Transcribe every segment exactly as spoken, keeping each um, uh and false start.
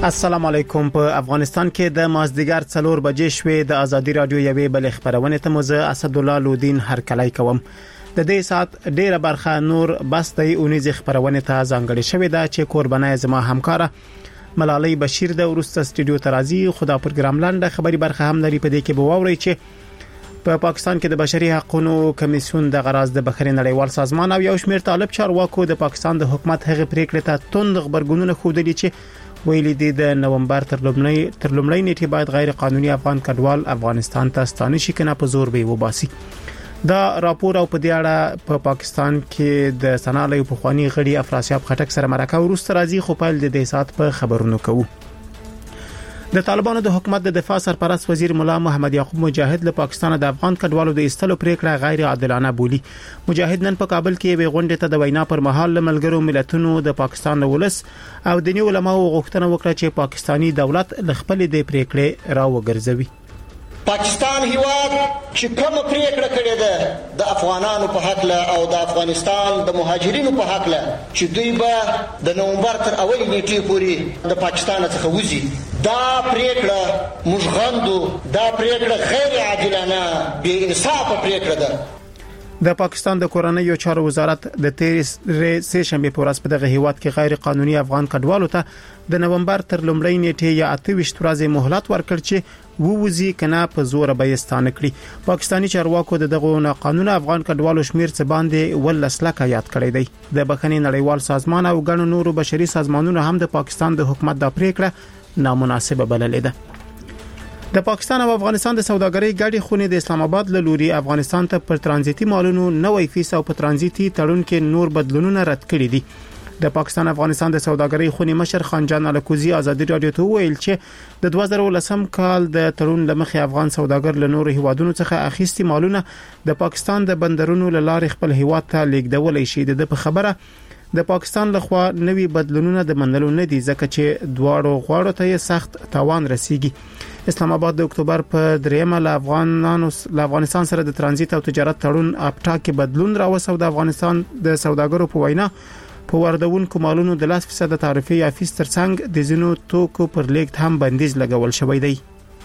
السلام علیکم. په افغانستان کې د مازدیګر څلور بجې شوې د ازادي رادیو یوې بل خبرونه ته مزه اسد الله لودین هرکلی کوم. د دې سات ډیره برخه نور بس د اونیز خبرونه ته ځانګړې شوې ده چې قربانای زما همکاره ملالۍ بشیر د ورسته استودیو ترازی خدا پروګرام لاندې خبري برخه هم لري. په دې کې به ووري چې په پا پاکستان کې د بشري حقوقو کمیسیون د غراز د بخاري نړیوال سازمان او یو شمېر طالب چارواکو د پاکستان د حکومت هغه پریکړه ته توند خبرګونونه خوده دي چې ویلي دي د نومبر تر لومړۍ تر لومړۍ نیټه باید غیر قانوني افغان کډوال افغانستان ته ستانه شي کنه په زور به وباسي. دا راپور او په دې اړه په پا پاکستان کې د سنالې په خواني غړي افراسیاب خټک سره مرکه ورسته راځي خو په دې سات په خبرونو کوو. د طالبانو د حکومت د دفاع سرپرست وزیر مولا محمد یعقوب مجاهد له پاکستان د افغان کډوالو د ایستلو پریکړه غیر عادلانه بولی. مجاهد نن په کابل کې وی غونډه ته د وینا پر مهال ملګرو ملتونو د پاکستان ولس او د نیو علماء غوښتنه وکړه چې پاکستانی دولت ل خپل د پریکړې راوګرځوي. پاکستان هیواد چې کوم پریکړه کړې ده د افغانانو په حق له او د افغانستان د مهاجرینو په حق له چې دوی به د نومبر تر اولې نیټې پورې د پاکستان څخه وځي، دا پریکړه موږ غندو. دا پریکړه غیر عادلانه بې انصافه پریکړه ده. د پاکستان د کورنیو چارو وزارت د تیرس سه شنبه په ورځ په دغه هیواد کې غیر قانوني افغان کډوالو ته د نومبر تر لومړۍ نیټې یا اته ویشت ورځې مهلت ورکړ چې ووزي کنه په زور به ستانه کړي. پاکستانی چارواکو دغه ناقانونه افغان کډوالو شمیر څه باندې ولسلکه یاد کړی دی. د بخښنې نړیوال سازمان او ګڼو نورو بشري سازمانونو هم د پاکستان د حکومت د پریکړه نامناسبه بللې ده. د پاکستان او افغانستان د سوداګرۍ ګډې خونې د اسلام آباد له لوري افغانستان ته پر ترانزیتي مالونو نوې فیس او په ترانزیتي تړون کې نور بدلونونه رد کړي دي. د پاکستان افغانستان د سوداګرۍ خونې مشر خانجان الکوزی ازادي رادیو ته ویل چې د دوه زره ولسم کال د تړون لمخې افغان سوداګر له نورو هیوادونو څخه اخیستي مالونه د پاکستان د بندرونو له لارې خپل هیواد ته لیږدول شي. د په خبره د پاکستان لخوا نوي بدلونونه د منلو نه دي ځکه چې دواړو غواړو ته سخت تاوان رسیږي. اسلام آباد د اکتوبر په دریمه له افغانانو له افغانستان سره د ترانزیت او تجارت تړون اپټا کې بدلون راوستو. د افغانستان د سوداګرو په وینا په واردونکو مالونو د لس فیصد تعرفه یا فیس ترڅنګ د زینو توکو پر لیږد هم بندیز لګول شوی دی.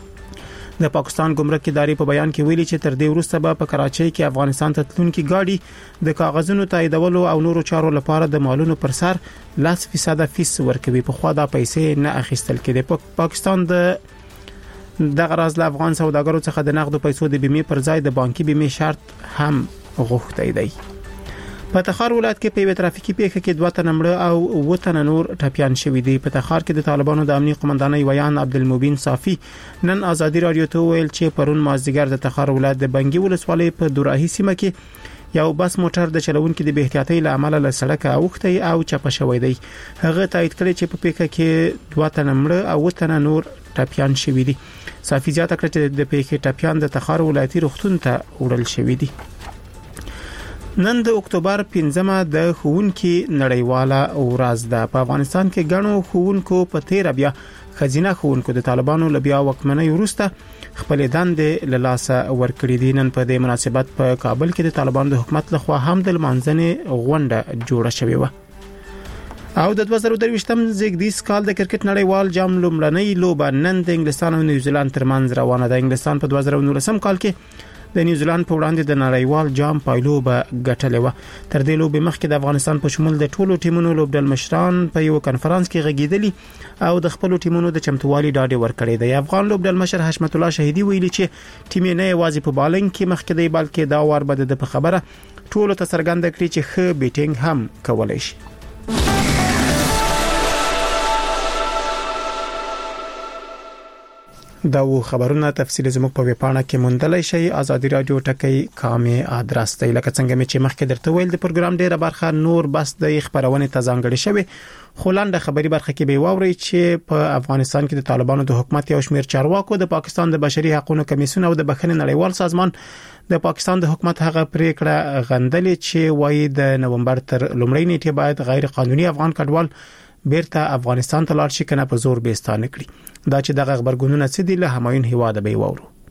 د پاکستان ګمرک ادارې په بیان کې ویلي چې تر دې وروسته به په کراچۍ کې افغانستان ته تلونکي گاډي د کاغذونو تاییدولو او نورو چارو لپاره د مالونو پر سر لس فیصد فیس ورکوي. په خوا دا پیسې نه اخیستل کېږي. په پاکستان د د غراز له افغان سوداګرو څخه د نقدو پیسو د بیمې پر ځای د بانکي بیمې شرط هم غوښتي دی. په تخار ولایت کې په ترافیکي پیښه کې دوه تنه مړه او و تنه نور ټپيان شوي دي. په تخار کې د طالبانو د امنیت قومندانۍ ویان عبدالمبین صافي نن ازادي رادیو ته ویل چې پرون مازدیګر د تخار ولایت د بنګي ولسوالۍ په دوراهي سیمه کې یو بس موټر د چلوونکو د بې احتیاطۍ له امله له سړک اوختی او چپه شوی دی. هغه تایید کړی چې په پیښه کې دوه تنه مړه او و تنه نور ټپيان شوي دي. صافي زیاته کړه چې د پیښې ټپيان د تخار ولایتي روغتون ته وړل شوي دي. نن د اکتوبر پنځمه د ښوونکي نړیواله ورځ ده. په افغانستان کې ګڼو ښوونکو په تیر بیا خزینه ښوونکو د طالبانو لبیا وکمنۍ وروسته خپل دندې له لاسه ورکړې دي. نن په دې مناسبت په کابل کې د طالبانو د حکومت لخوا هم د لمانځنې غونډه جوړه شوې و. او د دوه زره درویشتم زیږدیز کال د کرکټ نړیوال جام لومړنۍ لوبه نن د انګلستان او نیوزیلند ترمنځ روانه ده. انګلستان په دوه زره نولسم کال کې د نیوزیلند په وړاندې د نړیوال جام پایلوبه ګټلې و. تر دې لوبې مخکې د افغانستان په شمول د ټولو ټیمونو لوبډل مشران په یو کانفرنس کې غږیدلی او د خپل ټیمونو د چمتووالي ډاډ ورکړی دی. افغان لوبډل مشر حشمت الله شهیدی ویلي چې ټیم نه یوازې په بالنګ کې مخکې دی بلکې دا وار به د په خبره ټولو ته څرګنده کړي چې ښه بیټینګ هم کولای شي. دا و خبرونه تفصیل زموږ په ویبپاڼه کې موندلای شئ. ازادي رادیو ټکی کامه ادرس دی. لکه څنګه مې چې مخکې درته ویل د پروګرام ډیره برخه نور بس د خبرونه ته ځانګړې شوی. خلاند خبري برخه کې به واوري چې په افغانستان کې د طالبانو د حکومت یو شمېر چارواکو د پاکستان د بشري حقوقو کمیسیون او د بخښنې نړیوال سازمان د پاکستان د حکومت هغه پریکړه غندلې چې وایي د نومبر تر لومړۍ نیټه باید غیر قانوني افغان کډوال بیرته افغانستان ته لاړ شي کنه په زور به ستانه کړي. دا چې دغه خبرګونونه څه دي له همایون هیواده به وورو.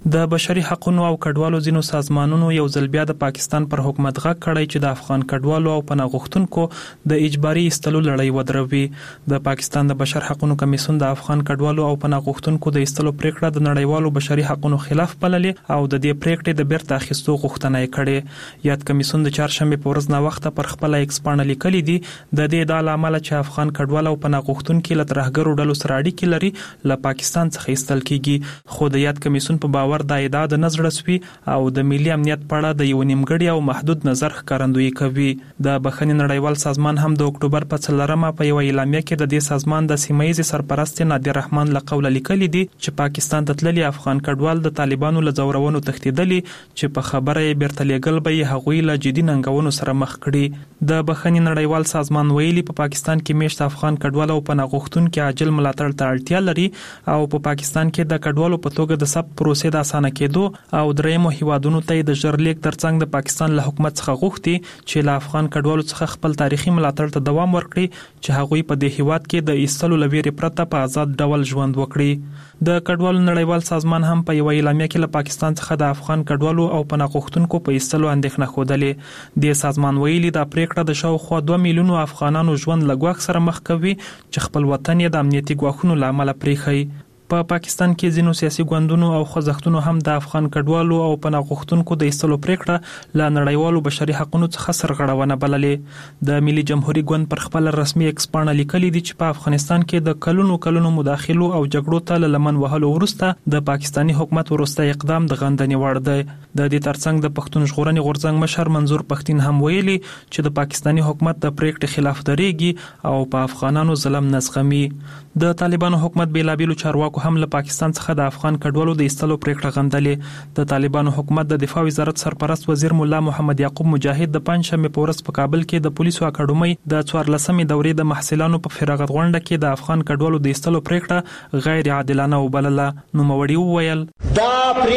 د بشري حقوقو او کډوالو ځینو سازمانونو یو ځل بیا د پاکستان پر حکومت غږ کړی چې د افغان کډوالو او پناه غوښتونکو د اجباري ایستلو لړۍ ودروي. د پاکستان د بشر حقوقو کمیسیون د افغان کډوالو او پناه غوښتونکو د ایستلو پریکړه د نړیوالو بشري حقوقو خلاف بللې او د دې پریکړې د بیرته اخیستو غوښتنه یې کړې. یاد کمیسیون د چهارشنبه په ورځ نا وخت پر خپل ایکس پاڼه لیکلي دي د دې د عامل چې افغان کډوالو او پناه غوښتونکو له ترهګرو ډلو سره اړیکې لري له پاکستان څخه ایستل کیږي. خو د یاد کمیسیون په باور د ادعا د نظرسوي او د ملي امنیت په اړه د یو نیمګړی او محدود نظر ښکارندویي کوي. د بخښنې نړیوال سازمان هم د اکتوبر په څلورمه په یو اعلامیه کې د دې سازمان د سیمایي سرپرست نادر رحمان له قوله لیکلي دي چې پاکستان ته تللي افغان کډوال د طالبانو له زورونو تښتیدلي چې په خبره یې بیرته لیږل به یې هغوی له جدي ننګونو سره مخ کړي. د بخښنې نړیوال سازمان ویلي په پاکستان کې میشت افغان کډوال او پناه غوښتونکو عاجل ملاتړ ته اړتیا لري او په پاکستان کې د کډوالو په توګه د ثبت پروسې د اسانه کېدو او درېمو هیوادونو ته د ژرلیک ترڅنګ د پاکستان له حکومت څخه غوښتي چې له افغان کډوالو څخه خپل تاریخي ملاتړ ته دوام ورکړي چې هغوی په دې هیواد کې د ایستلو لویری پرته په آزاد ډول ژوند وکړي. د کډوالو نړیوال سازمان هم په یو اعلامیه کې له پاکستان څخه د افغان کډوالو او پناه غوښتونکو په ایستلو اندېښنه خوده. د سازمان ویلي دا پریکړه د شاوخوا دوه میلیونو افغانانو ژوند له ګواښ سره مخ کوي چې خپل وطن یې د امنیتي ګواښونو له امله پریښی. په پا پاکستان کې ځینو سیاسي ګوندونو او خوځښتونو هم د افغان کډوالو او پناه غوښتونکو د ایستلو پریکړه له نړیوالو بشري حقوقو څخه سرغړونه بللې. د ملي جمهوریت ګوند پر خپل رسمي ایکس پاڼه لیکلي دي چې په افغانستان کې د کلونو کلونو مداخلو او جګړو ته لمن وهلو وروسته د پاکستاني حکومت وروسته اقدام د غندنې وړ دی. د دې ترڅنګ د پښتون ژغورنې غورځنګ مشر منظور پښتين هم ویلي چې د پاکستاني حکومت د پریکړې خلاف درېږي او په افغانانو ظلم نه زغمي. د طالبانو حکومت بیلابیلو چارواکو هم له پاکستان څخه د افغان کډوالو د ایستلو پریکړه غندلې. د طالبانو حکومت د دفاع وزارت سرپرست وزیر مولا محمد یعقوب مجاهد د پنځشنبه په ورځ په کابل کې د پولیسو اکاډمۍ د څوارلسمې دورې د محصلانو په فراغت غونډه کې د افغان کډوالو د ایستلو پریکړه غیر عادلانه وبلله. نوموړي وویل دا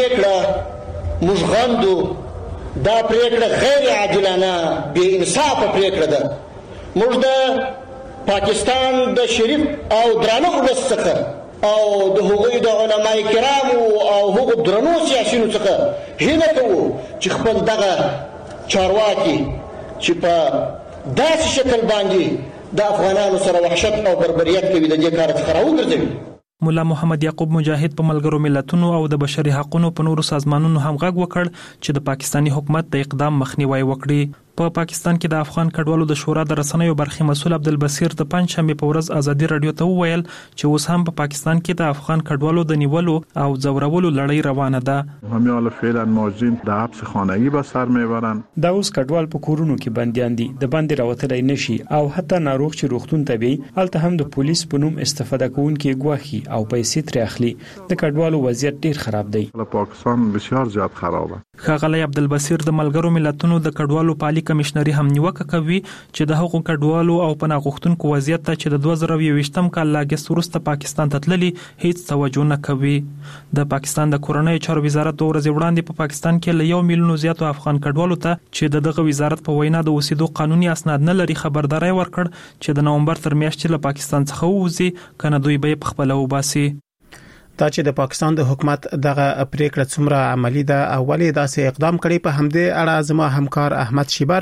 پریکړه موږ غندو، دا پریکړه غیر عادلانه بې انصافه پریکړه ده. موږ د پاکستان د شریف او درانه ولس څخه او د هغوی د علماء کرامو او هغو درنو سیاسیونو څخه هیله کوو چې خپل دغه چارواکي چې په داسې شکل باندې د افغانانو سره وحشت او بربریت کوي د دې کار څخه راوګرځوي. مولا محمد یعقوب مجاهد په ملګرو ملتونو او د بشري حقوقو په نورو سازمانونو هم غږ وکړ چې د پاکستاني حکومت د اقدام مخنیوي وکړي. په پاکستان کې د افغان کډوالو د شورا د رسنیو برخې مسؤل عبدالبصیر د پنځشنبه په ورځ ازادي رادیو ته وویل چې اوس هم په پا پاکستان کې د افغان کډوالو د نیولو او ځورولو لړۍ روانه ده. هميال فعلا ماجرین د حبس خانگی به سر میبرن. دا اوس کډوال په کورونو کې بنديان دي، د باندې راوتلای نشي او حتی ناروغ چې روغتون ته وي الته هم د پولیس په نوم استفاده کوونکي ګواخي او پیسې ترې اخلي. د کډوالو وضعیت ډیر خراب دی. پاکستان بسیار زیات خرابه. ښاغلی عبدالبصیر د ملګرو ملتونو د کډوالو پالي کمشنري هم نیوکه کوي چې د هغو کډوالو او پناه غوښتونکو وضعیت ته چې د دوه زره یوویشتم کال له اګست وروسته پاکستان ته تللي هیڅ توجه نه کوي. د پاکستان د کورنیو چارو وزارت د ورځې وړاندې په پاکستان کې له یو میلیون زیاتو افغان کډوالو ته چې د دغه وزارت په وینا د اوسېدو قانوني اسناد نه لري خبرداري ورکړ چې د نومبر تر میاشتې له پاکستان څخه ووځي کنه دوی به په خپل وباسي. دا چې د پاکستان د حکومت دغه پریکړه څومره عملی ده اولې داسې اقدام کړي په همدې اړه زما همکار احمد شیبر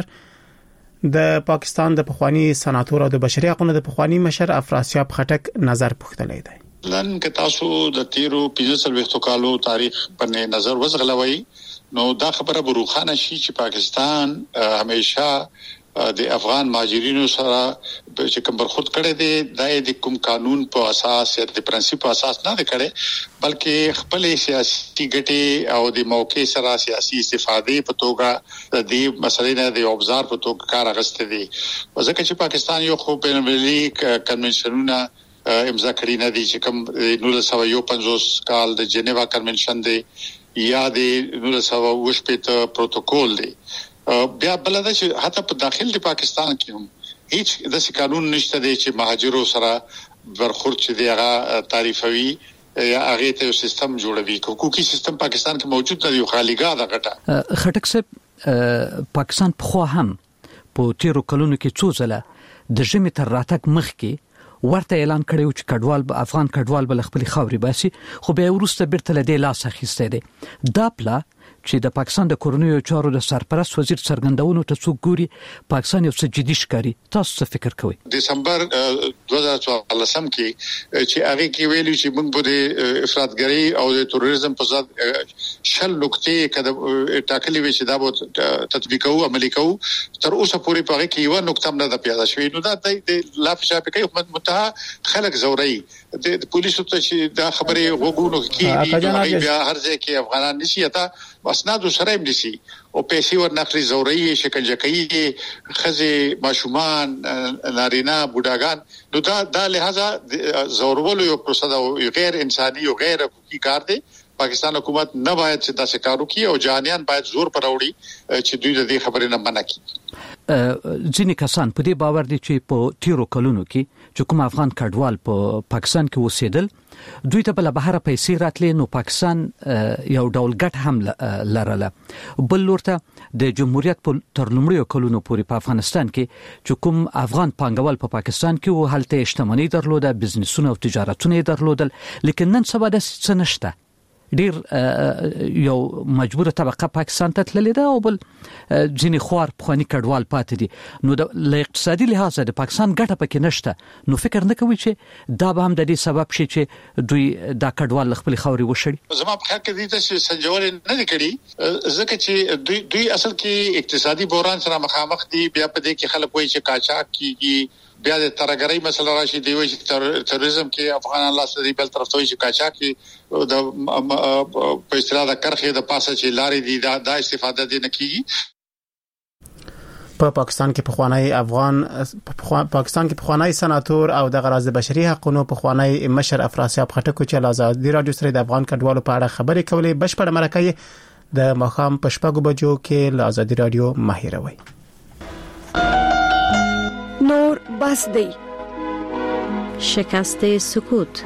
د پاکستان د پخوانی سناتور او د بشري حقوقو د پخوانی مشر افراسیاب خټک نظر پوښتلی دی. لن که تاسو د تیرو پنځه څلوېښتو کالو تاریخ په نظر وزغلوي نو دا خبره بروخانه شي چې پاکستان همیشه د افغان مهاجرینو سره چې کوم برخورد کړي دي د کوم قانون په اساس یا د پرنسپ په اساس نه کړي بلکې خپل سیاسي ګټې او د موقع سره سیاسي استفادې په توګه د دې مسلې نه د اوبزار په توګه کار اغسته دي. ځکه چې پاکستان یو خو بین المللي کنونشنونه امضا کړی نه دي چې کوم نولس سوه یو پنځوس کال د جنیوا کنونشن دی یا د نولس سوه اوه شپېته پروتوکول دی. بیا بلدا چې حتی په داخل د پاکستان کې هم هیڅ د قانون نشته دی چې مهاجرو سره برخورد چې دی هغه تعریفوي یا هغه ته سیستم جوړوي. حقوقي سیستم پاکستان کې موجود دی، خالیګاه ده غټه. خټک صاحب پاکستان په خو هم په تیرو کلونو کې څو ځله د ژمي تر راتګ مخکې ورته اعلان کړی چې کډوال به افغان کډوال به خپل خاوري باسي، خو به ورسته بیرته لدې لاس اخیسته دي. دا پلا چې د پاکستان د کورنیو چارو د سرپرست وزیر څرګندونو ته څوک ګوري، پاکستان یو څه جدي ښکاري. تاسو څه فکر کوئ؟ دسمبر دوه زره څوارلسم کې چې هغه کې ویلي چې موږ به افراطګری او د تروریزم په ضد شل نقطې کده ټاکلې وي چې دا به تطبیق او عملي کوو. تر اوسه پورې په هغه کې یو نقطه هم نه پیدا شوې. نو دا د لافشا په کوي حکومت متحد خلک زوري د پولیسو ته چې دا خبره وګورو کې بیا هر ځای کې افغانان نشي اته اسناد سره هم دي او پیسې ورنخلي زوري شکنجه کوي خزه ماشومان نارینه بوډاګان. نو دا د لہذا زورولو یو پروسه دا غیر انساني او غیر حقوقي کار دی. پاکستان حکومت نه باید چې دا کارو کوي او جانیان باید زور پر وړي چې دوی د دې خبرې نه منع کړي. ځینې کسان په دې باور دي چې په تیرو کلونو کې چې کوم افغان کډوال په پاکستان کې اوسېدل دوی ته بل بهر پیسې راتلې، نو پاکستان یو ډول ګټ هم لرله. بل لورته د جمهوریت په تر لومړیو کلونو پورې په افغانستان کې چې کوم افغان پانګوال په پاکستان کې و هلته شتمنۍ درلوده، بزنسونه او تجارتونه درلودل. لیکن نن سبا د څه نشته، ډیر یو مجبوره طبقه پاکستان ته تللی ده او بل ځینې خوار پخواني کډوال پاتې دي. نو د اقتصادي لحاظه د پاکستان ګټه پکې نشته. نو فکر نه کوي چې دا به هم د دې سبب شي چې دوی دا کډوال خپل خاوري وشړي؟ زما په خیال کې دې ته سنجول نه دي کړی، ځکه چې دوی دوی اصل کې اقتصادي بحران سره مخامخ دي. بیا په دې کې خلک وایي چې قاچاق کیږي، بیا د ترګرۍ مسله راشي، دی وایي چې تروریزم کې افغانان لاس دی، بل طرف ته وایي چې قاچاق کې د په اصطلاح د کرخې د پاسه چې لارې دي دا, دا استفاده دي نه کیږي. په پاکستان کې پخوانی افغان پاکستان کې پخوانی سناتور او د غراض بشري حقوقو پخوانی مشر افراسیاب خټک چې آزادي رادیو سره د افغان کډوالو په اړه خبرې کولې. بشپړ مرکه د مخام په شپږو بجو کې له آزادي رادیو ماهیروي. نور بس دی شکست سکوت.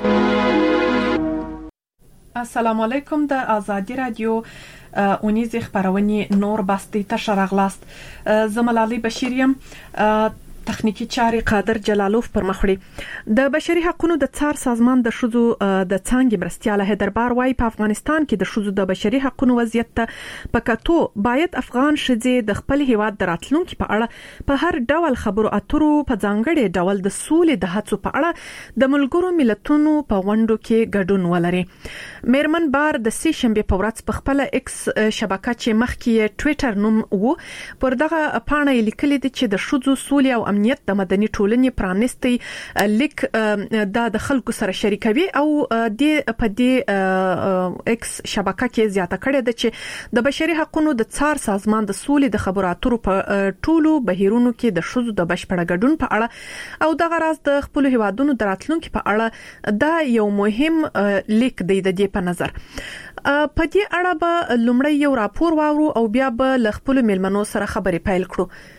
السلام علیکم. د آزادی رادیو اونیز خبرونه نور بس دی ته شرغلاست. زملالي بشیریم تخنیکی چاري قادر جلالوف پر مخړي. د بشري حقوقو د څار سازمان د شذو د څنګه مرستياله هدربار وايي په افغانستان کې د شذو د بشري حقوقو وضعیت ته پکاتو باید افغان شذې د خپل هیواد دراتلونکو په اړه په هر ډول خبرو اترو په ځانګړي ډول د سولې د هڅو په اړه د ملګرو ملتونو په وندو کې ګډون ولري. میرمن بار د سې شنبه په ورځ په خپل ایکس شبکه چې مخکې ټوئیټر نوم وو پر دغه پاڼه لیکلي دي چې د شذو سولې او امنیت د مدني ټولنې پرانستي لیک د د خلکو سره شریکوي او د په دې ایکس شبکه کې زیاته کړې ده چې د بشري حقوقو د څار سازمان د سولې د خبرو اترو په ټولو بهیرونو کې د شذو د بشپړ ګډون په اړه او د غراض د خپل هیوادونو دراتلونکو په اړه دا یو مهم لیک دی د دې په نظر. په دې اړه به لومړی یو راپور واورو او بیا به ل خپل ملمنو سره خبرې پیل کړو.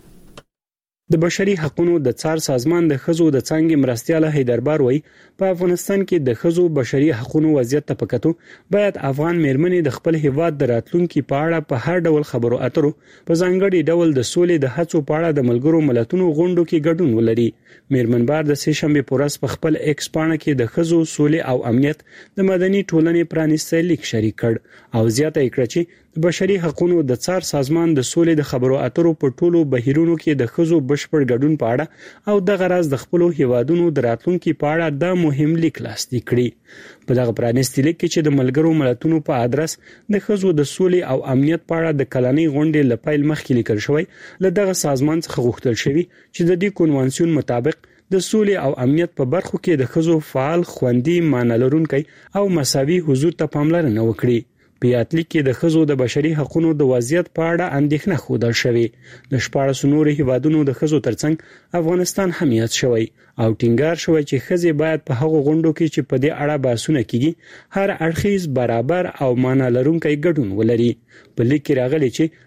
د بشري حقوقو د څار سازمان د خزو د څنګه مرستياله هیدربار وای په افغانستان کې د خزو بشري حقوقو وضعیت ته پکاتو باید افغان میرمنې د خپل هیواد د راتلونکو په اړه په هر ډول خبرو اترو په ځانګړي ډول د سولې د هڅو په اړه د ملګرو ملتونو غونډو کې ګډون ولري. میرمن بار د سې شنبه په ورځ په خپل ایکس پاڼه کې د خزو سولې او امنیت د مدني ټولنې پرانیستل لیک شریک کړ او زیاته کړه چې د بشري حقوقو د څار سازمان د سولې د خبرو اترو په ټولو بهیرونو کې د خزو بشپړ ګډون په اړه او د غراض د خپل هیوادونو د راتلونکو په اړه د مهم لیک لاسلیک کړي. په دغه پرانیستي لیک کې چې د ملګرو ملتونو په ادرس د خزو د سولې او امنیت په اړه د کلنۍ غونډې لپاره مخکې لیکل شوی له دغه سازمان څخه غوښتل شوی چې د دې کنوانسیون مطابق د سولې او امنیت په برخو کې د خزو فعال خوندي معنی لرونکي او مساوي حضور ته پاملرنه وکړي. په یاتلیک کې د خزو د بشري حقوقو د وضعیت په اړه اندېښنه خوده شوې. د شپږ نورو هیوادونو د خزو ترڅنګ افغانستان هم یاد شوی او ټینګار شوی چې خزې باید په هغو غونډو کې چې په دې اړه بحثونه کیږي هر اړخیز برابر او معنی لرونکي ګډون ولري. په لیک کې راغلي چې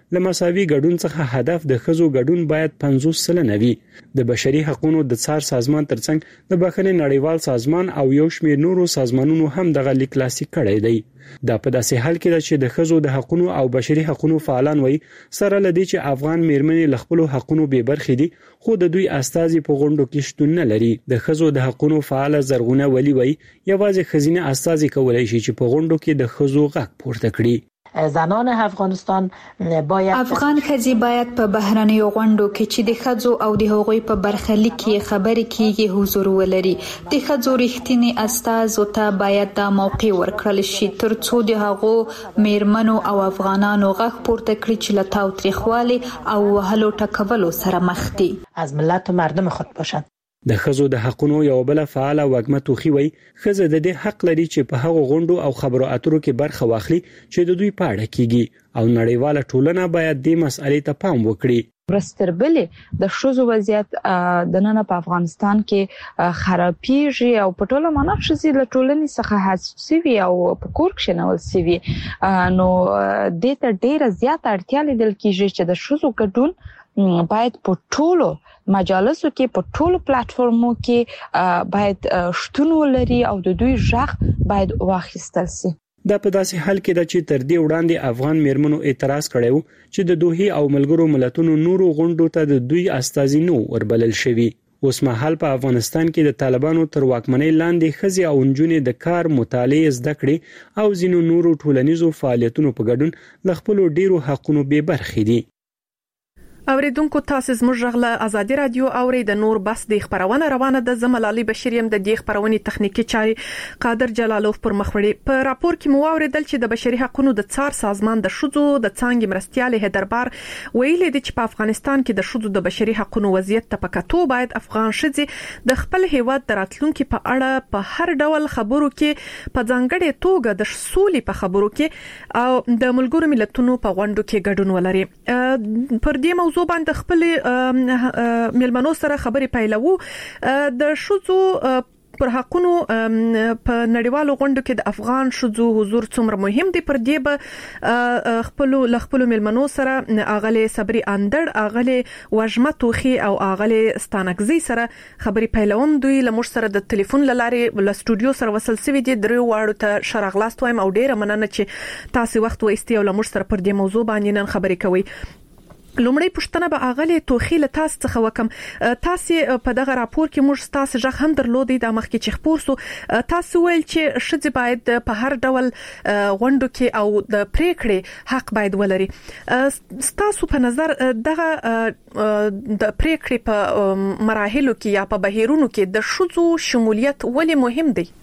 لمساوي ګډون څخه هدف د ښځو ګډون باید پنځوس سلنه وي. د بشري حقوقو د څار سازمان ترڅنګ د بخښنې نړیوال سازمان او یو شمېر نورو سازمانونو هم دغه لیک لاسلیک کړی دی. دا په داسې حال کې ده چې د ښځو د حقوقو او بشري حقوقو فعالان وایي سره لدی چې افغان میرمنې له خپل حقوقو بې برخې دي، خو د دوی استازي په غونډو کې شتون نه لري. د ښځو د حقوقو فعال زرغونه ولی وایي یوازې ښځینه استازي کولای شي چې په غونډو کې د ښځو غږ پورته کړي. زنان افغانستان باید افغان ښځې باید په بهرنیو غونډو کې چې د ښځو او د هغوی په برخلیک کې خبرې کیږي حضور ولري. د ښځو رښتینی استازو ته باید دا موقع ورکړل شي ترڅو د هغو میرمنو او افغانانو غږ پورته کړي چې له تاوتریخوالي او وهلو ټکولو سره مخ دي. از ملت و مردم خود باشند. د ښځو د حقوقو یو بل فعال وګمه توخی وای ښځه د دې حق لري چې په هغو غونډو او خبرو اترو کې برخه واخلي چې د دوی په اړه کیږي او نړیواله ټولنه باید دې مسئلې ته پام وکړي. ورستربلې د ښځو وضعیت د نن په افغانستان کې خرابېږي او په ټوله معنا ښځې له ټولنې څخه حذف شوي او په کور کې نول شوي، نو دې ته ډیره زیاته اړتیا لیدل کیږي چې د ښځو ګډون باید په ټولو مجالسو کې په ټولو پلیټفارمو کې باید شتون ولري او د دوی غږ باید واخیستل شي. دا په داسې حال کې ده چې تر دې وړاندې افغان میرمنو اعتراض کړی و چې د دوحې او ملګرو ملتونو نورو غونډو ته د دوی استازي نو وربلل شوي. اوس مهال په افغانستان کې د طالبانو تر واکمنۍ لاندې ښځې او نجونې د کار، مطالعې، زده کړې او ځینو نورو ټولنیزو فعالیتونو په ګډون له خپلو ډیرو حقونو بې برخې دي. اوریدونکو تاسو زموږ غږ آزادي رادیو اوري د نور بس د خبرونه روانه د زملالي بشریم د دې خبرونې تخنیکی چاري قادر جلالوف پر مخ وړي. په راپور کې مو اوریدل چې د بشري حقوقو د څار سازمان د شذو د څنګه مرستيال هدربار ویلي دي چې په افغانستان کې د شذو د بشري حقوقو وضعیت ته پکاتو باید افغان شذې د خپل هیواد د راتلونکو په اړه په هر ډول خبرو کې په ځانګړي توګه د سولې په خبرو کې او د ملګرو ملتونو په غونډو کې ګډون ولري. پر دې موضوع باندې خپل ملمنو سره خبرې پیلوو. د شذو پر حقونو په نړیوالو غونډو کې د افغان شذو حضور څومره مهم دی، پر دې به خپل لخپل ملمنو سره اغله صبري اندړ، اغله وجمه توخي او اغله ستانکزي سره خبرې پیلوم. دوی لمر سره د ټلیفون لارې له سټوډیو سره وصل سوي دي. درې واړو ته شرغلاست وایم او ډیره مننه چې تاسو وخت وایستي او لمر سره پر دې موضوع باندې نن خبرې کوي. لومړی پښتنه به اغله توخی له تاسو څخه وکم. تاسو په دغه راپور کې موږ تاسو ځخ هم درلودي د مخکې چې خبر سو تاسو ویل چې شذ باید په هر ډول غونډو کې او د پریکړې حق باید ولري. تاسو په نظر دغه د پریکړې په مراحلو کې یا په بهیرونو کې د شذو شمولیت ولې مهم دی؟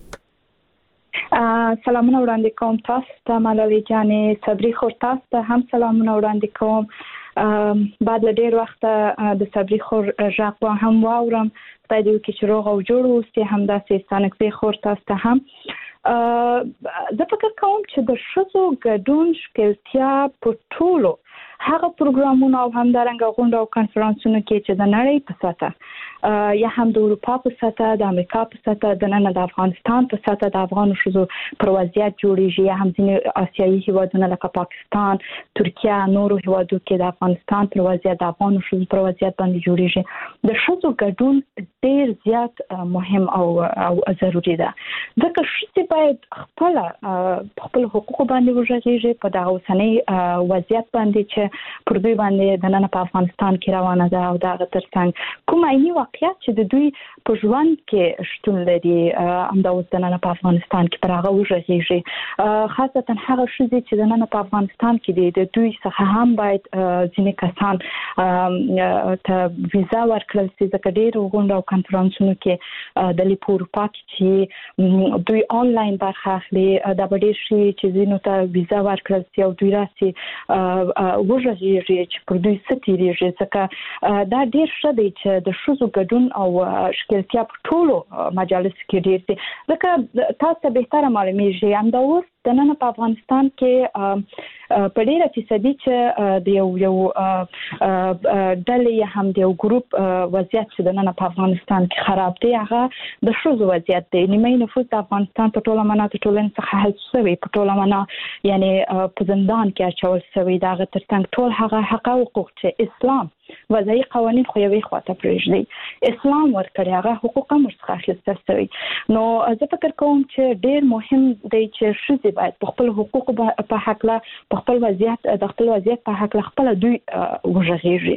سلامونه وړاندې کوم تاسو ته ملالۍ جانې، صبري خور تاسو ته هم سلامونه وړاندې کوم. بعد له ډیر وخت د صبري خور ژغ هم واورم. خدای دې وکړي چې روغ او جوړ اوسئ. همداسې ستانکزي خور تاسو ته هم. زه فکر کوم چې د ښځو ګډون ښکېلتیا په ټولو هغه پروګرامونو او همدارنګه غونډو او کنفرانسونو کې چې د نړۍ په سطحه یا هم د اروپا په سطحه، د امریکا په سطحه، د نن د افغانستان په سطحه د افغان ښځو پر وضعیت جوړیږي، یا هم ځینې آسیایي هیوادونه لکه پاکستان، ترکیه، نورو هیوادو کې د افغانستان پر وضعیت، د افغان ښځو پر وضعیت باندې جوړیږي. د ښځو ګډون ډیر زیات مهم او او ضروری ده، ځکه ښځې باید خپل خپل حقوق باندې وژغېږي په دغه اوسنۍ وضعیت باندې چې پر دوی باندې د نن په افغانستان کې روانه ده او دا ترڅنګ کوم عیني واقعیت چې د دوی په ژوند کې شتون لري همدا اوس د نن په افغانستان کې پر هغه وژغېږي. خاصتا هغه ښځې چې د نن په افغانستان کې دي د دوی څخه هم باید ځینې کسان ته ویزا ورکړل شي، ځکه ډېر غونډو او کنفرانسونو کې د لیپو اروپا کې چې دوی آنلاین برخه اخلي دا به ډېر شي چې ځینو ته ویزا ورکړل شي او دوی راسي وژغېږي چې پر دوی څه تېرېږي. ځکه دا ډېر ښه دی چې د ښځو ګډون او ښکېلتیا په ټولو مجالسو کې ډېر دی، ځکه تاسو ته بهتره معلومیږي همدا اوس د نن په افغانستان کې په ډیره فیصدي چې د یو یو ډلې هم د یو ګروپ وضعیت چې د نن په افغانستان کې خراب دی هغه د ښځو وضعیت دی. نیمه نفوس د افغانستان په ټوله معنا د ټولنې څخه حذف شوی، په ټوله معنا یعنی په زندان کې اچول شوی. دا غو ترڅنګ ټول هغه حق او حقوق چې اسلام وضعي قوانين خو یوې خواته پرېږدي، اسلام ورکړي هغه حقوق هم ورڅخه اخیستل شوی. نو زه فکر کوم چې ډیر مهم دی چې ښځې باید په خپل حقوق په حق لا په خپل وضعیت د خپل وضعیت په حق لا خپل دوی وژغېږي.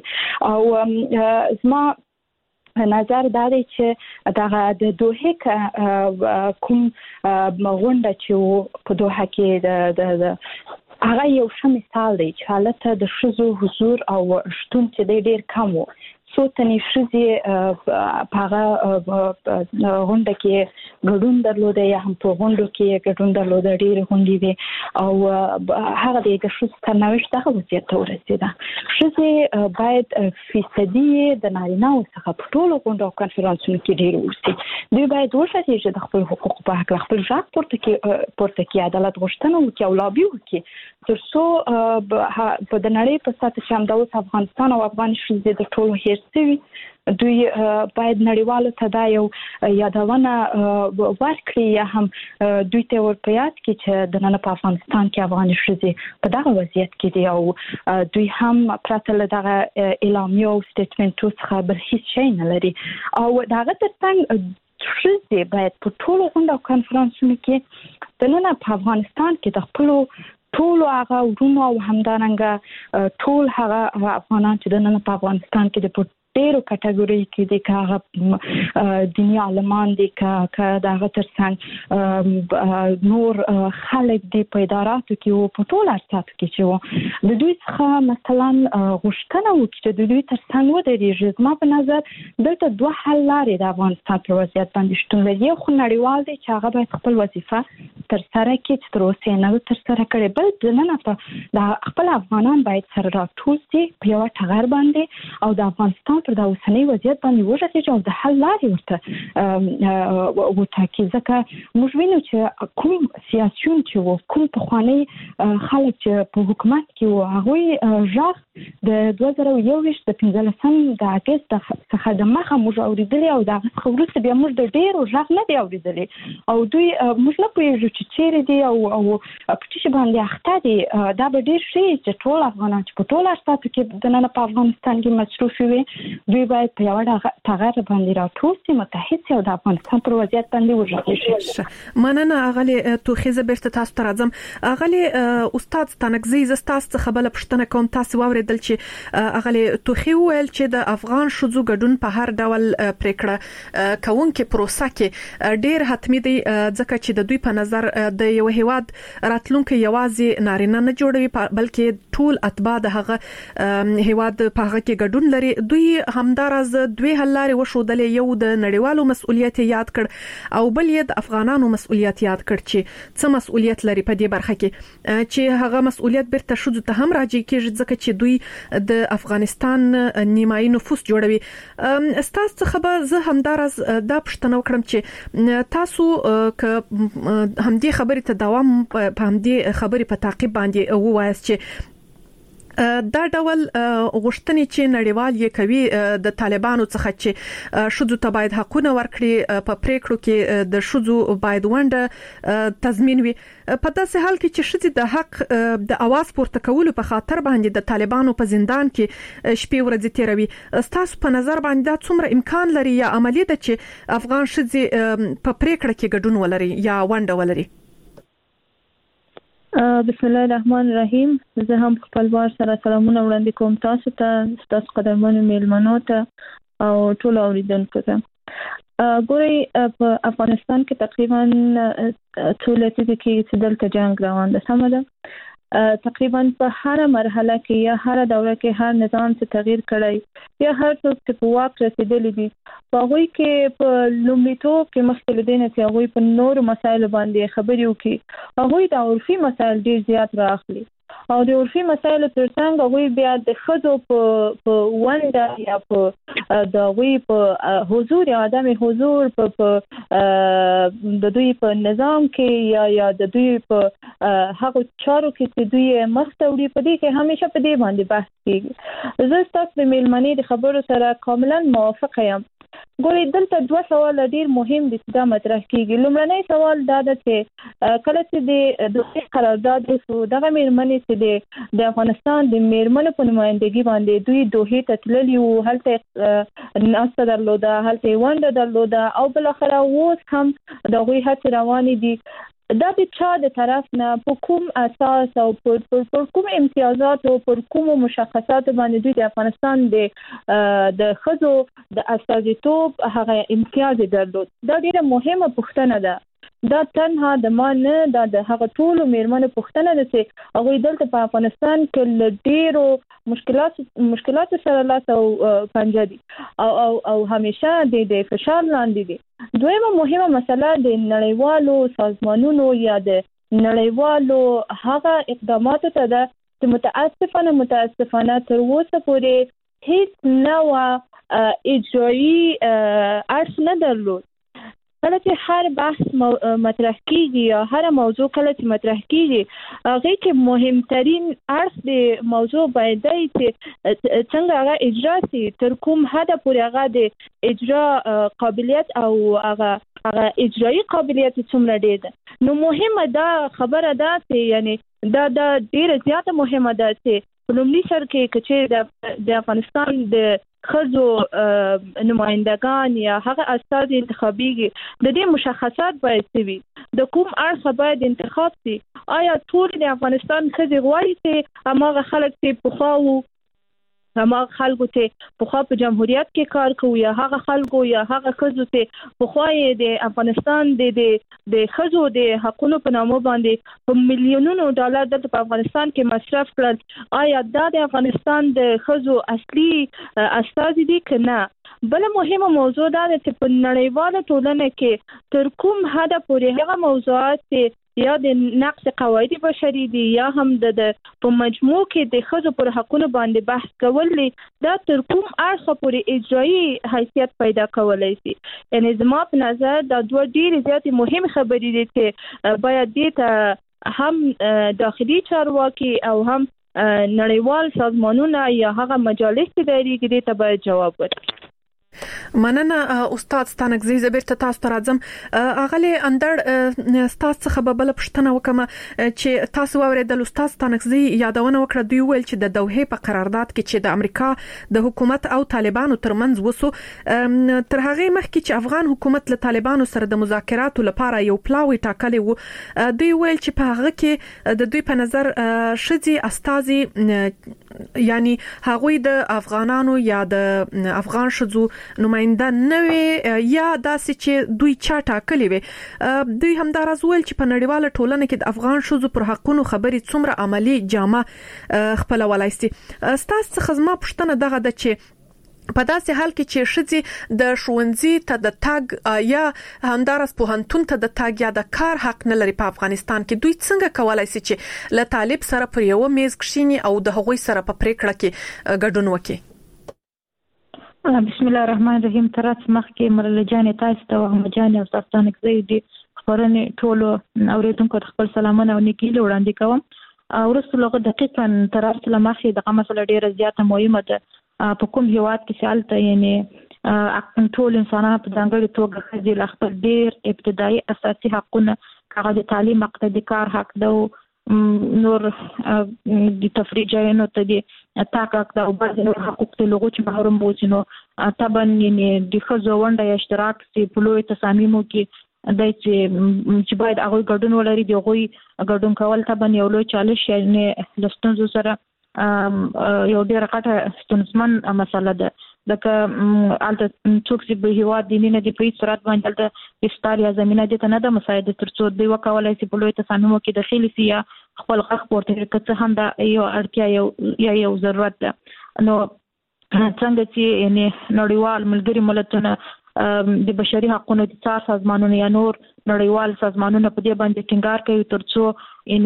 او زما نظر دا دی چې دغه د دوحه کوم غونډه چې په دوحه کې د د هغه یو ښه مثال دی چې حالت د ښځو حضور او شتون چې ډیر کم وو. څو تنې ښځې په هغه غونډه کې ګډون درلوده یا هم په غونډو کې ګډون درلوده، ډېرې غونډې وې او هغه د ښځو سرنوشت دغه وضعیت ته ورسېده. ښځې باید فیصدي د نارینه‌و څخه په ټولو غونډو او کنفرانسونو کې ډېر اوسي. دوی باید وښودي د خپل حقوقو په حق خپل غږ پورته کړي، عدالت غوښتنه وکړي او لابي وکړي تر څو په د نړۍ په سطح چې همدا اوس افغانستان او افغان ښځې د ټولو هېر شوي. دوی باید نړیوالو ته دا یو یادونه ورکړي یا هم دوی ته ورپیاد کړي چې د نن په افغانستان کې افغان ښځې په دغه وضعیت کې دي او دوی هم پرته له دغه اعلامیو او سټیټمنټو څخه بل هیڅ شی نه لري. او دغه ترڅنګ ښځې باید په ټولو غونډو او کنفرانسونو کې د نن په افغانستان کې د خپلو ټول هغه ورونو او همدارنګه ټول هغه افغانان چې د نن په افغانستان کې د ډیرو کټګوري کې د کاغه دیني عالمان دي که دغه ترڅنګ نور خلک دی په اداراتو کې او په ټول ارتاتو کې چې وو د دوی څخه مثلا غوښتنه وکړي چې د دوی ترڅنګ ودرېږي. زما په نظر دلته دوه حل لارې د افغانستان پر وضعیت باندې شتون لري. یو خو نړیوال دی چې هغه باید خپل وظیفه ترسره کړي چې تر اوسه یې نه ترسره کړې، بل د نن په د خپل افغانان باید سره راټول شي په یو ټغر باندې او د افغانستان پر د اوسنۍ وضعیت باندې وژغېږي او د حل لارې ورته وټاکي. ځکه موږ وینو چې کوم سیاسیون چې وو، کوم پخواني خلک چې په حکومت کې وو، هغوی غږ د دوه زره یو ویشت د پنځلسم د اګست څخه د مخه موږ اورېدلی او د هغه څخه وروسته بیا موږ د ډېرو غږ نه دی اورېدلی او دوی موږ نه پوهېږو چې چیرې دي او او په څه شي باندې اخته دي. دا به ډېر ښه چې ټول افغانان چې په ټولو ارتاتو کې د نن په افغانستان کې مصروف وي دوی باید په یو ټغر باندې راټول شي، متحد شي او د افغانستان پر وضعیت باندې وژغېږي. مننه اغلی توخیزه بیرته تاسو ته راځم. اغلی استاد ستانکزی ز تاسو څخه بل پښتنه کوم تاسو واوریدل چې اغلی توخی ویل چې د افغان شذو ګډون په هر ډول پریکړه کوونکې پروسه کې ډیر حتمی دی ځکه چې د دوی په نظر د یو هیواد راتلونکي یوازې نارینه نه جوړوي بلکې ټول اتباع د هغه هیواد په هغه کې ګډون لري. دوی همدارز دوی حل لارې وښودلې، یو د نړیوالو مسؤلیت یاد کړ او بل یې د افغانانو مسؤلیت یاد کړ چې څه مسؤلیت لري په دې برخه کې چې هغه مسؤلیت بیرته شذو ته هم راځي کېږي ځکه چې دوی د افغانستان نیمایي نفوس جوړوي. استاد څخه به زه همدارز دا پوښتنه وکړم چې تاسو که همدې خبرې ته دوام په همدې خبرې په تعقیب باندې ووایاست چې دا ډول غوښتنې چې نړیوال یې کوي د طالبانو څخه چې شذو ته باید حقونه ورکړي، په پریکړو کې د شذو باید ونډه تضمین وي، په داسې حال کې چې ښځې د حق د اواز پورته کولو په خاطر باندې د طالبانو په زندان کې شپې ورځې تیروي. ستاسو په نظر باندې دا څومره امکان لري یا عملی ده چې افغان ښځې په پریکړه کې ګډون ولري یا ونډه ولري؟ بسم الله الرحمن الرحیم. زه هم خپل وار سره سلامونه وړاندې کوم تاسو ته، تاسو قدرمنو میلمنو ته او ټول اوریدونکو ته. ګورئ په افغانستان کې تقریبا څو لسیزې کې چې دلته جنگ روان ده، سمه ده. تقریبا په هر مرحله کې یا هر دوره کې هر نظام چې تغییر کړی یا هر څوک چې په واک رسیدلی دي په هغوی کې په لومړیتوب کې مخکې له دې نه چې هغوی په نورو مسایلو باندې خبرې وکړي، هغوی د عرفي مسایل ډېر زیات راخلي او د عرفي مسایلو ترڅنګ هغوی بیا د ښځو په په ونډه یا په د هغوی په حضور یا عدم حضور په د دوی په نظام کې یا یا د دوی په هغو چارو کې چې دوی مخته وړي په دې کې همیشه په دې باندې بحث کیږي. زه ستاسو د میلمنې د خبرو سره کاملا موافقه یم. ګورې دلته دوه سوال ډیر مهم دي چې دا مطرح کیږي. لومړنی سوال دا ده چې کله چې د دوی قرارداد وشو دغه میرمنې چې د افغانستان د میرمنو په نمائندګي باندې دوی دوحې ته تللي وو، هلته ناسته درلوده، هلته ونډه درلوده او بالاخره اوس هم د هغوی هڅې روانې دي. دا د چا د طرف نه په کوم اساس او پر پر کوم امتیازات او پر کوم مشخصات باندې دوی د افغانستان د د ښځو د استازیتوب هغه امتیاز درلود؟ دا ډیره مهمه پوښتنه ده. دا تنها د ما نه دا د هغه ټولو میرمنو پوښتنه ده چې هغوی دلته په افغانستان کې له ډیرو مشکلات مشکلاتو سره لاس او پنجه دي او او او همیشه د د فشار لاندې دي. دویمه مهمه مسله د نړیوالو سازمانونو یا د نړیوالو هغه اقداماتو ته ده چې متاسفانه متاسفانه تر اوسه پورې هیڅ نوع اجرایي اړخ نه درلود. کله چې هر بحث مطرح کیږي یا هر موضوع کله چې مطرح کیږي هغه کې مهمترین اړخ د موضوع باید دی چې څنګه هغه اجرا شي، تر کوم حد پورې هغه د اجرا قابلیت او هغه هغه اجرایي قابلیت څومره ډیر ده. نو مهمه دا خبره ده چې یعنی دا دا ډیره زیاته مهمه ده چې په لومړي سر کې چې د افغانستان د ښځو نمائندگان یا هغه استازي انتخابيږي د دې مشخصات باید وي، د کوم اړخ باید انتخاب شي. آیا ټول د افغانستان ښځې غواړي چې هغه خلک چې پخوا وو هغه خلکو چې پخوا په جمهوریت کې کار کوي یا هغه خلکو یا هغه ښځو چې پخوا یې د افغانستان د د ښځو د حقونو په نامه باندې په میلیونونو ډالر دلته په افغانستان کې مصرف کړل، آیا دا د افغانستان د ښځو اصلي استازي دي که نه؟ بل مهمه موضوع دا ده چې په نړیواله ټولنه کې تر کوم حد پورې هغه موضوعات چې یا د نقض قواعد بشري دي یا هم د په مجموع کې د ښځو پر حقونو باندې بحث کول دا تر کوم اړخ پورې اجرایي حیثیت پیدا کولای شي. یعنی زما په نظر دا دوه ډېرې زیاتې مهمې خبرې دي چې باید دې ته هم داخلي چارواکي او هم نړیوال سازمانونه یا هغه مجالس چې دایریږي دې ته باید جواب ورکړي. مننه استاد ستانکزی. زبر ته تاسو ته راځم. اغلی اندر استاد څخه به بل پښتنه وکم چې تاسو اوریدل استاد ستانکزی یادونه وکړه دوی ویل چې د دوحې په قرارداد کې چې د امریکا د حکومت او طالبانو ترمنځ وسو تر هغه مخکې چې افغان حکومت له طالبانو سره د مذاکراتو لپاره یو پلاوی ټاکلی وو، دوی ویل چې په هغه کې د دوی په نظر شذي استازي یعنی هغوی د افغانانو یا د افغان شذو نماینده نه وي یا داسې چې دوی چا ټاکلي وي. دوی هم دا راز ویل چې په نړیواله ټولنه کې د افغان شذو پر حقونو خبرې څومره عملی جامه خپلولای شي. ستاسو څخه زما پوښتنه دغه ده چې په داسې حال کې چې ښځې د ښوونځي ته د تګ یا همدارس پوهنتون ته د تګ یا د کار حق نه لري په افغانستان کې، دوی څنګه کولای شي چې له طالب سره پر یو میز کښیني او د هغوی سره په پریکړه کې ګډون وکړي؟ بسم الله الرحمن الرحیم. ترڅ مخکې مرله جانې تاسو ته او مجانې او استاد ستانکزی دي خبرونه ټولو اوریدونکو ته خپل سلامونه او نیکي وړاندې کوم. ورسره لغه دقیقاً ترڅ لمخې دغه مسله ډیره زیاته مهمه ده په کوم هیواد کې سالته یعنی ټول انسانان په ځانګړي توګه خځې له خپل ډیر ابتدایي اساسي حقونه هغه د تعلیم حق د کار حق د نور د تفریح ځایونو ته دي تاک حق د او بعض نور حقوق ته لغو چې محروم وځي نو طبعا یعنی د ښځو ونډه اشتراک سي په لوی تصامیمو کې دای چې چې باید هغه ګډون ولري دی هغه ګډون کول طبعا یو لوی چالش یعنی لستونزو سره یو ډیره غټه ستونزمن مسله ده. لکه الته څوک چې به هیواد دیني نه دی په هیڅ صورت باندې الته افطار یا زمینه دي ته نه ده مساعده ترڅو دوی وکولای شي په لوی تصامیمو کې داخلي سي یا خپل غږ پورته کړي چې هم دا یو اړتیا یو یا یو ضرورت ده. نو څنګه چې یعنی نړیوال ملګري ملتونه د بشري حقوقو د څار سازمانونو یا نور نړیوال سازمانونو په دې باندې ټینګار کوي ترڅو یعنی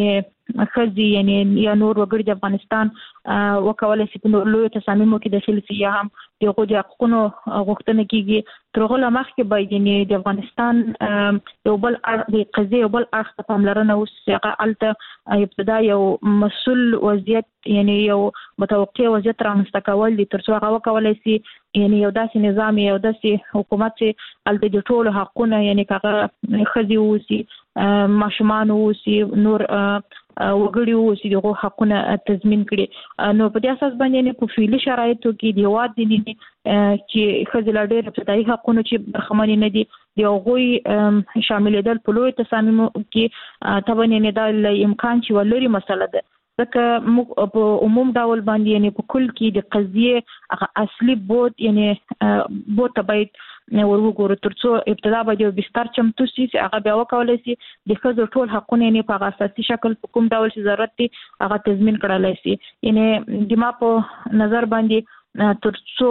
خزي یعنی یا نور وګړي د افغانستان وکولای شي په لوی تصامیمو کې داخل شي یا هم د حقوقو حقوقو غوښتنه کیږي تر هغه مخکې به یعنی د افغانستان یو بل د قضیه یو بل اړخ ته پاملرنه وشي البته ابتدا یو مسؤل وضعیت یعنی یو متوقع وضعیت رامنځته کول دي تر څو هغه وکولای شي یعنی یو داسې نظام یو داسې حکومت چې البته د ټولو حقوقونه یعنی کاغه خزي وسی ماشومان وسی نور وګړي وسی دغه حقوقونه تضمین کړي نو په دې اساس باندې په فعلي شرایطو کې دی واد دي چې خزي لړ ابتدایي حقوقونه چې برخمن نه دي د هغوی شاملېدل په لوی تصامیمو کې تبنه نه د امکان چې ولري مسله ده ځکه په عموم ډول باندې یعنی په کل کې د قضیه اصلي بود یعنی بود ته باید ورغورو ترڅو ابتدا به د بستر چمتو شي چې هغه بیا وکولای شي د ښځو ټول حقونه یعنی په اساسي شکل په کوم ډول چې ضرورت دي هغه تضمین کړلای شي یعنی د ما په نظر باندې ترڅو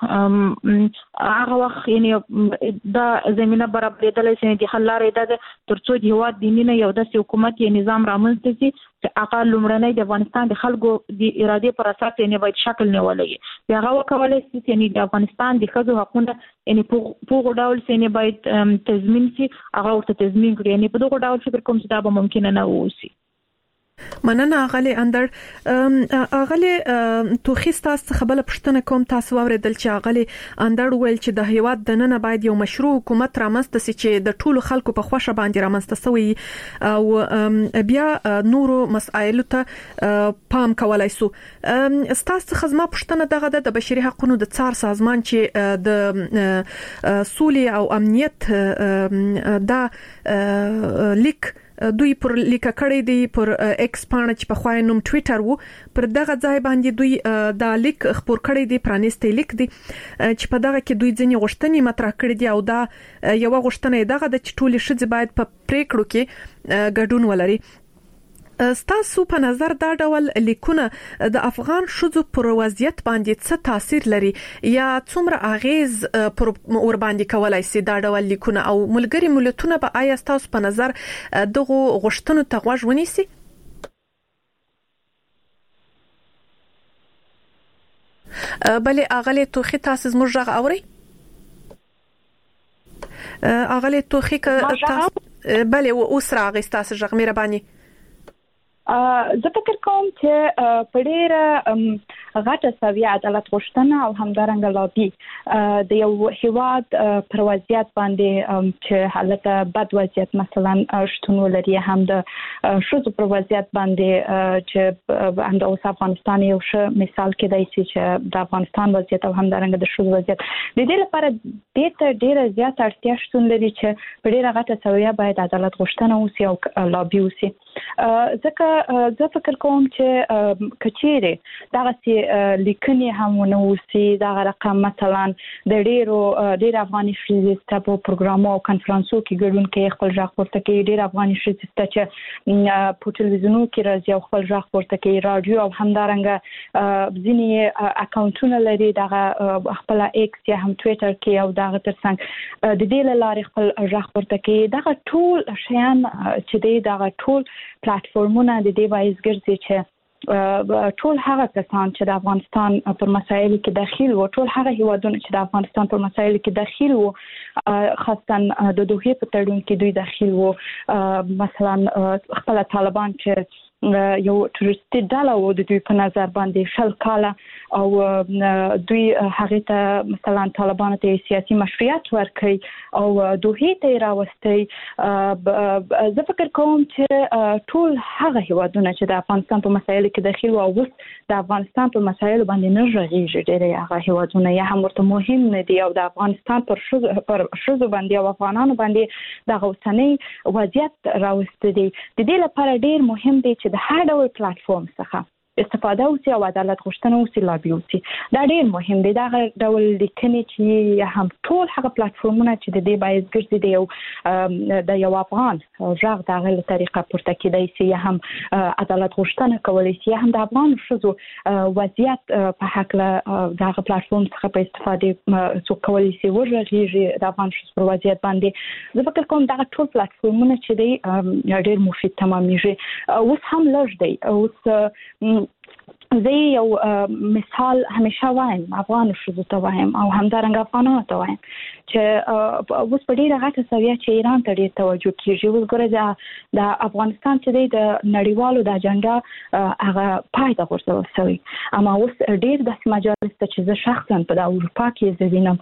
هغه وخت یعنی دا زمينه برابرېدل شي د حل لارې ده ترڅو د هواد دیني نه یو داسې حکومت یا نظام رامنځته شي چې هغه لومړنۍ د افغانستان د خلکو د ارادې پر اساس یعنی باید شکل نیولای وي هغه وکولای شي یعنی د افغانستان د ښځو حقوقونه یعنی په ډول یعنی باید تضمین شي هغه ورته تضمین کړي یعنی په دغه ډول فکر کوم چې دا به ممکن نه ووسی مننه اغلی اندر اغلی توخی تاسو څخه بل پښتنه کوم تاسو اوریدل چې اغلی اندر ویل چې د هیواد د نن باید یو مشروع حکومت رامنځته شي چې د ټولو خلکو په خوښه باندې رامنځته شوی او بیا نورو مسایلو ته پام کولای سو تاسو خدمت پښتنه دغه د بشري حقوقو د څار سازمان چې د سولې او امنیت دا لیک دوی پر لیک کړی دی پر ایکس پاڼه چې په خوای نوم ټوئیټر وو پر دغه ځای باندې دوی دا لیک خبر کړی دی پرانیستي لیک دی چې په دغه کې دوی ځینې غوښتنې مطرح کړې دي او دا یو غوښتنه دغه د ټولې شذ باید په پریکړو کې ګډون ولري ستاسو په نظر دا ډول لیکونه د افغان شذو پر وضعیت باندې څه تاثیر لري یا څومره اغیز پر اور باندې کولای شي دا ډول لیکونه او ملګری ملتونه به آیا ستاسو په نظر دغه غوښتنو ته غوږ ونیسي بلې اغلی توخی تاسو زموږ غږ اوري اغلی توخی که تاسو بلې اوس راغی تاسو غږ مهرباني زه فکر کوم چې په ډېره غټه سویه عدالت غوښتنه او همدارنګه لابي د یو هیواد پر وضعیت باندې چې حالت بد وضعیت مثلا شتون ولري هم د شذو پر وضعیت باندې چې هم د افغانستان یو ښه مثال کېدای شي چې د افغانستان وضعیت او همدارنګه د شذو وضعیت د دې لپاره ډېر ډېر زیات اړتیا شتون لري چې په ډېره غټه سویه باید عدالت غوښتنه وشي او لابي وشي ځکه زه فکر کوم چې کچېره دغه سي لیکنې هم ونوسي دغه رقم مثلا د ډیرو ډیر افغاني شریسته په پروګرامو او کانفرنسو کې ګډون کوي خپل ځخ ورته کوي ډیر افغاني شریسته چې په ټلویزیونو کې راځي او خپل ځخ ورته کوي رادیو او همدارنګه ځینی اکاونټونه لري دغه خپل ایکس یا هم ټوئیټر کې او دغه ترڅنګ د دې لارې خپل ځخ ورته کوي دغه ټول شیان چې دغه ټول پلیټفارمونه د دې وایز ګرځي چې ټول هغه کسان چې د افغانستان پر مسایلو کې داخل وو ټول هغه هیوادونه چې د افغانستان پر مسایلو کې داخل وو خاصه د دوحې په تړون کې دوی داخل وو مثلا خپل طالبان چې یو ټوریستي ډله و د دوی په نظر باندې شل کاله او دوی هغه ته مثلا طالبان ته سیاسي مشروعیت ورکړي او دوی ته راوستي زه فکر کوم چې ټول هغه هیوادونه چې د افغانستان په مسایلو کې داخل او اوس د افغانستان په مسایلو باندې نه ژغېږي ډېر هغه هیوادونه یا هم ورته مهم نه دي او د افغانستان پر شذو پر شذو باندې او افغانانو باندې د غوښتنې وضعیت راوستي دي د دې لپاره ډېر مهم دی چې د هر ډول پلیټفارم څخه استفاده وسی او عدالت غوښتنه وسی لابي وسی. دا ډیر مهم دی. دا ډول لیکنې چې هم ټول هغه پلیټفارمونه چې د دې باید ګرځي دی یو د یو افغان ژغ د هغه طریقه پورته کېدای شي، یا هم عدالت غوښتنه کولای شي، یا هم د افغان ښځو وضعیت په حق له د هغه پلیټفارم څخه په استفاده څو کولای شي ورغېږي د افغان ښځو پر وضعیت باندې. زه فکر کوم دا ټول پلیټفارمونه چې دی ډیر مفید تمامېږي. اوس هم لږ دی. اوس زه یو مثال همیشه وایم، افغان ښځو ته وایم او همدارنګه افغانانو ته وایم چې اوس په ډیره غټه سویه چې ایران ته ډیر توجه کیږي. اوس ګوره د افغانستان چې دی د نړیوالو د اجنډا هغه پای ته غورځول شوی، اما اوس ډیر داسې مجالس ته چې زه شخصا په د اروپا کې زه وینم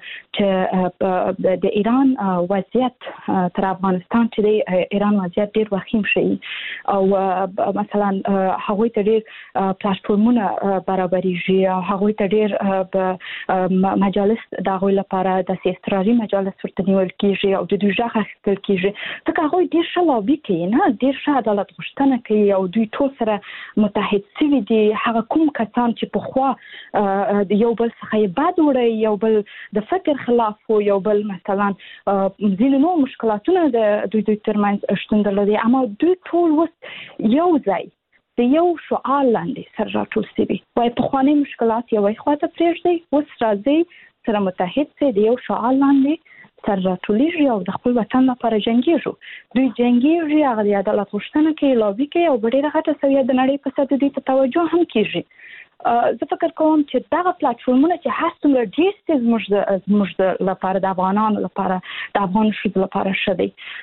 چې د ایران وضعیت تر افغانستان چې دی ایران وضعیت ډیر وخیم شي، او مثلا هغوی ته ډیر پلیټفارمونه برابرېږي او هغوی ته ډیر مجالس د هغوی لپاره د استراري مجالس ورته نیول کېږي او د دوی غږ اخیستل کېږي، ځکه هغوی ډیر ښه لابي کوي، نه ډیر ښه عدالت غوښتنه کوي او دوی ټول سره متحد شوي دي. هغه کوم کسان چې پخوا یو بل څخه یې بد وړی، یو بل د فکر خلاف و، یو بل مثلا ځینې نور مشکلاتونه د دوی دوی ترمنځ شتون درلودي، اما دوی ټول اوس یو ځای د یو شعار لاندې سره راټول شوي. وایي پخواني مشکلات یوې خواته پرېږدئ، اوس راځئ سره متحد شئ، د یو شعار لاندې سره راټولیږي او د خپل وطن لپاره جنګیږو. دوی جنګیږي، هغه د عدالت غوښتنه کوي، لابي کوي او په ډېره غټه سویه د نړۍ په سطح دوی ته توجه هم کېږي. زه فکر کوم چې دغه پلیټفارمونه چې هر څومره ډېر څه زموږ زموږ لپاره د افغانانو لپاره د افغان ښځو لپاره ښه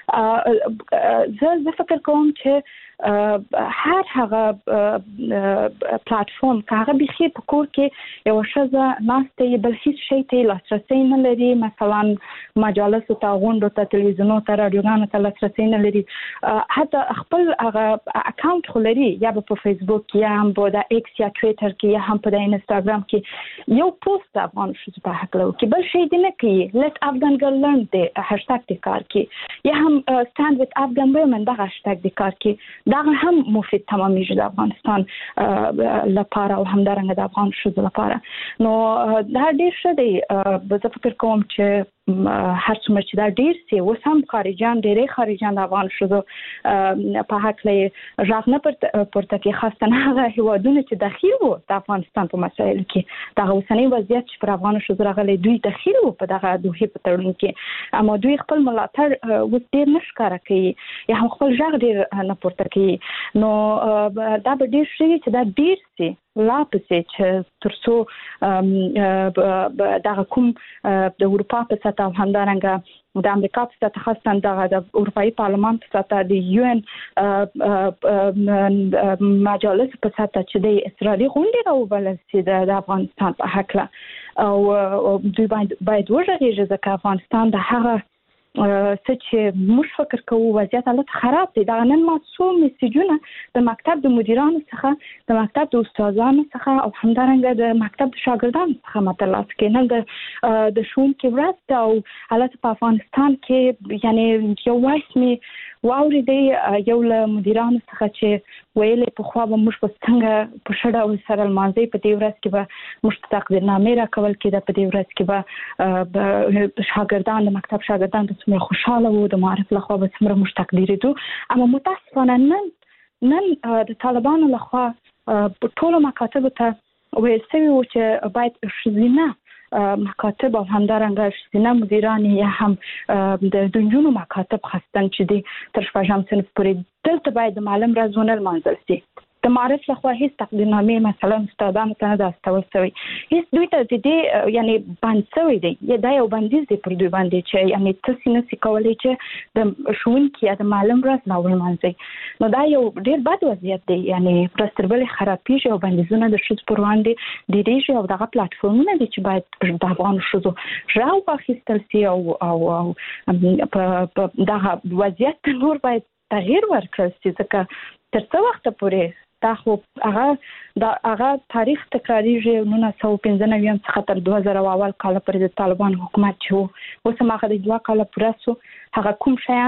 دی. زه زه فکر کوم چې هر هغه پلیټفارم که هغه بيخي په کور کې یو ښځه ناسته یې بل هیڅ شی ته لاسرسی نه لري، مثلا مجالسو ته، غونډو ته، تلویزیونو ته، راډیوګانو ته لاسرسی نه لري، حتی خپل هغه اکاونټ خو لري، یا به په فیسبوک کې، یا هم په د ایکس یا ټویټر کې، یا هم په د انستاګرام کې یو پوسټ د افغان ښځو په حق لري کې بل شی دی نه کوي. لیټ افغان ګرل لرن دی هاشټاګ دی کار کې، یا هم سټاند وذ افغان وومن دا هاشټاګ دی کار کې. دا هم مفید تمامېږي د افغانستان لپاره او همدارنګه د افغان ښځو لپاره. نو دا ډېر ښه دی. زه فکر کوم چې هر څومره چې دا ډېر سي، اوس هم خارجيان ډېرې خارجيان د افغان ښځو په حق لري غږ نه پورته کوي، خاصه هغه هیوادونه چې دخیل وو د افغانستان په مسایلو کې. دغه اوسنی وضعیت چې پر افغان ښځو راغلی، دوی دخیل وو په دغه دوحې په تړون کې، اما دوی خپل ملاتړ اوس ډېر نه ښکاره کوي، یا هم خپل غږ ډېر نه پورته کوي. نو دا به ډېر شي چې دا ډېر سي لا پسې چې ترڅو دغه کوم د اروپا په سطح او همدارنګه د امریکا په سطح، خاصه دغه د اروپאי پارلمان په سطح، د یو ان مجالس په سطح چې د اسرائیلي غونډې راوبلل شي د افغانستان په حق له، او دوی باید باید وژغېږي، ځکه افغانستان د هغه څه چې موږ فکر کوو وضعیت حالت خراب دی. دا نن ما څو میسیجونه د مکتب د مدیرانو څخه، د مکتب د استادانو څخه او همدارنګه د مکتب د شاګردانو څخه ما ترلاسه کړي. نن د د ښوونکي ورځ ده او حالت په افغانستان کې یعنی یو وایس می واورېدی یو له مدیرانو څخه چې ویلې پخوا به موږ په څنګه په ښه ډول سره لمانځئ، په دې ورځ کې به موږ ته تقدیرنامې راکول کېده، په دې ورځ کې به شاګردان د مکتب شاګردان به څومره خوشحاله وو، د معارف لخوا به څومره موږ تقدیرېدو. اما متاسفانه نن نن د طالبانو لخوا ټولو مکاتبو ته ویل شوي وو چې باید ښځینه مکاتب او همدارنګه ښځینه مدیران یا هم د دنجونو مکاتب خاصتن چې دی تر شپږم صنف پورې دلته باید د معلم ورځونه لمانځل شي. د معارف لخوا هیڅ تقدیرنامې مثلا استادانو ته نه ده استول شوی، هیڅ دوی ته د دې یعنی بند شوی دی، دا یو بندیز دی پر دوی باندې چې یعنی تاسو نه سي کولای چې د ښوونکي یا د معلم ورځ لا ولمانځئ. نو دا یو ډیر بد وضعیت دی، یعنی پرستربلې خرابېږي او بندیزونه د ښځو پر وړاندې ډېرېږي او دغه پلیټفارمونه دي چې باید د افغان ښځو غږ واخیستل شي او او په دغه وضعیت نور باید تغییر ورکړل شي، ځکه تر څو وخته پورې دا خو هغه دا هغه تاریخ تکراریږي. نولس سوه پنځه نوي څخه تر دوه زره اول کال پورې د طالبان حکومت چې اوس هم هغه د دوه کال پوره سو، هغه کوم شیان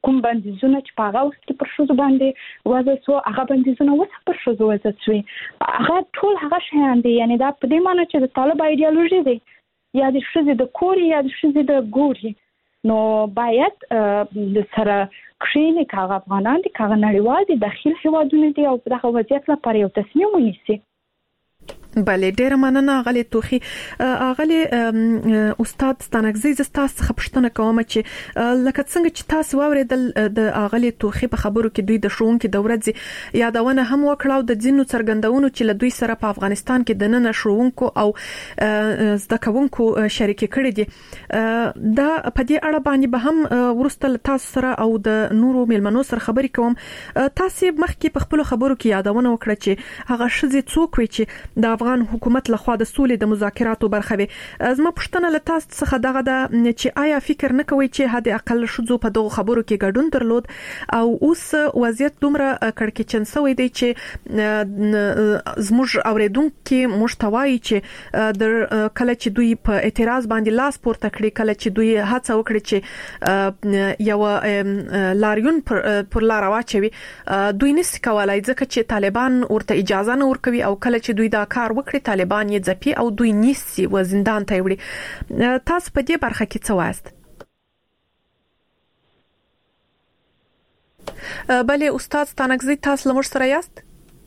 کوم بندیزونه چې په هغه وخت کې پر شوزو باندې وضع سو هغه بندیزونه اوس پر شوزو وضع شوي هغه ټول هغه شیان دي یعنی دا په دې معنی چې د طالب ایدئولوژي دی یا د شوزې د کوري یا د شوزې د ګوري نو باید د سره کښینې کاغه افغانان دي کاغه نړیوال دي داخل هیوادونه دي او دغه وضعیت لپاره یو تصمیم ونیسي. بله ډیره مننه غلي توخي غلي استاد ستانکزي زستا څخه پښتنه کوم چې لکه څنګه چې تاسو واوریدل د غلي توخي په خبرو کې دوی د شوونکو د ورځ یادونه هم وکړه د ځینو څرګندونو چې له دوی سره په افغانستان کې د نن شوونکو او زده کوونکو شریک کړي دي دا په دې اړه باندې به هم ورسته تاسو سره او د نورو ملمنو سره خبرې کوم. تاسو مخکې په خپل خبرو کې یادونه وکړه چې هغه شذ څوک وي چې د افغان حکومت لخوا د سولې د مذاکراتو برخه وي. زما پښتنه له تاسو څخه دغه د چې آیا فکر نه کوي چې حد اقل شذو په دغه خبرو کې ګډون درلود او اوس وضعیت دومره کړکېچن شوی دی چې زموږ اوریدونکو محتوای چې د کله چې دوی په اعتراض باندې لاس پورته کړی کله چې دوی هڅه وکړي چې یو لاریون پر, پر لار واچوي دوی نس کولای ځکه چې طالبان ورته اجازه نه ورکوي او کله چې دوی دا کار وکړي طالبان یې ځپي او دوی نیسي و زندان ته وړي. تاسو په دې برخه کې څه وایست؟ بله استاد ستانکزي تاسو لمر سره یاست؟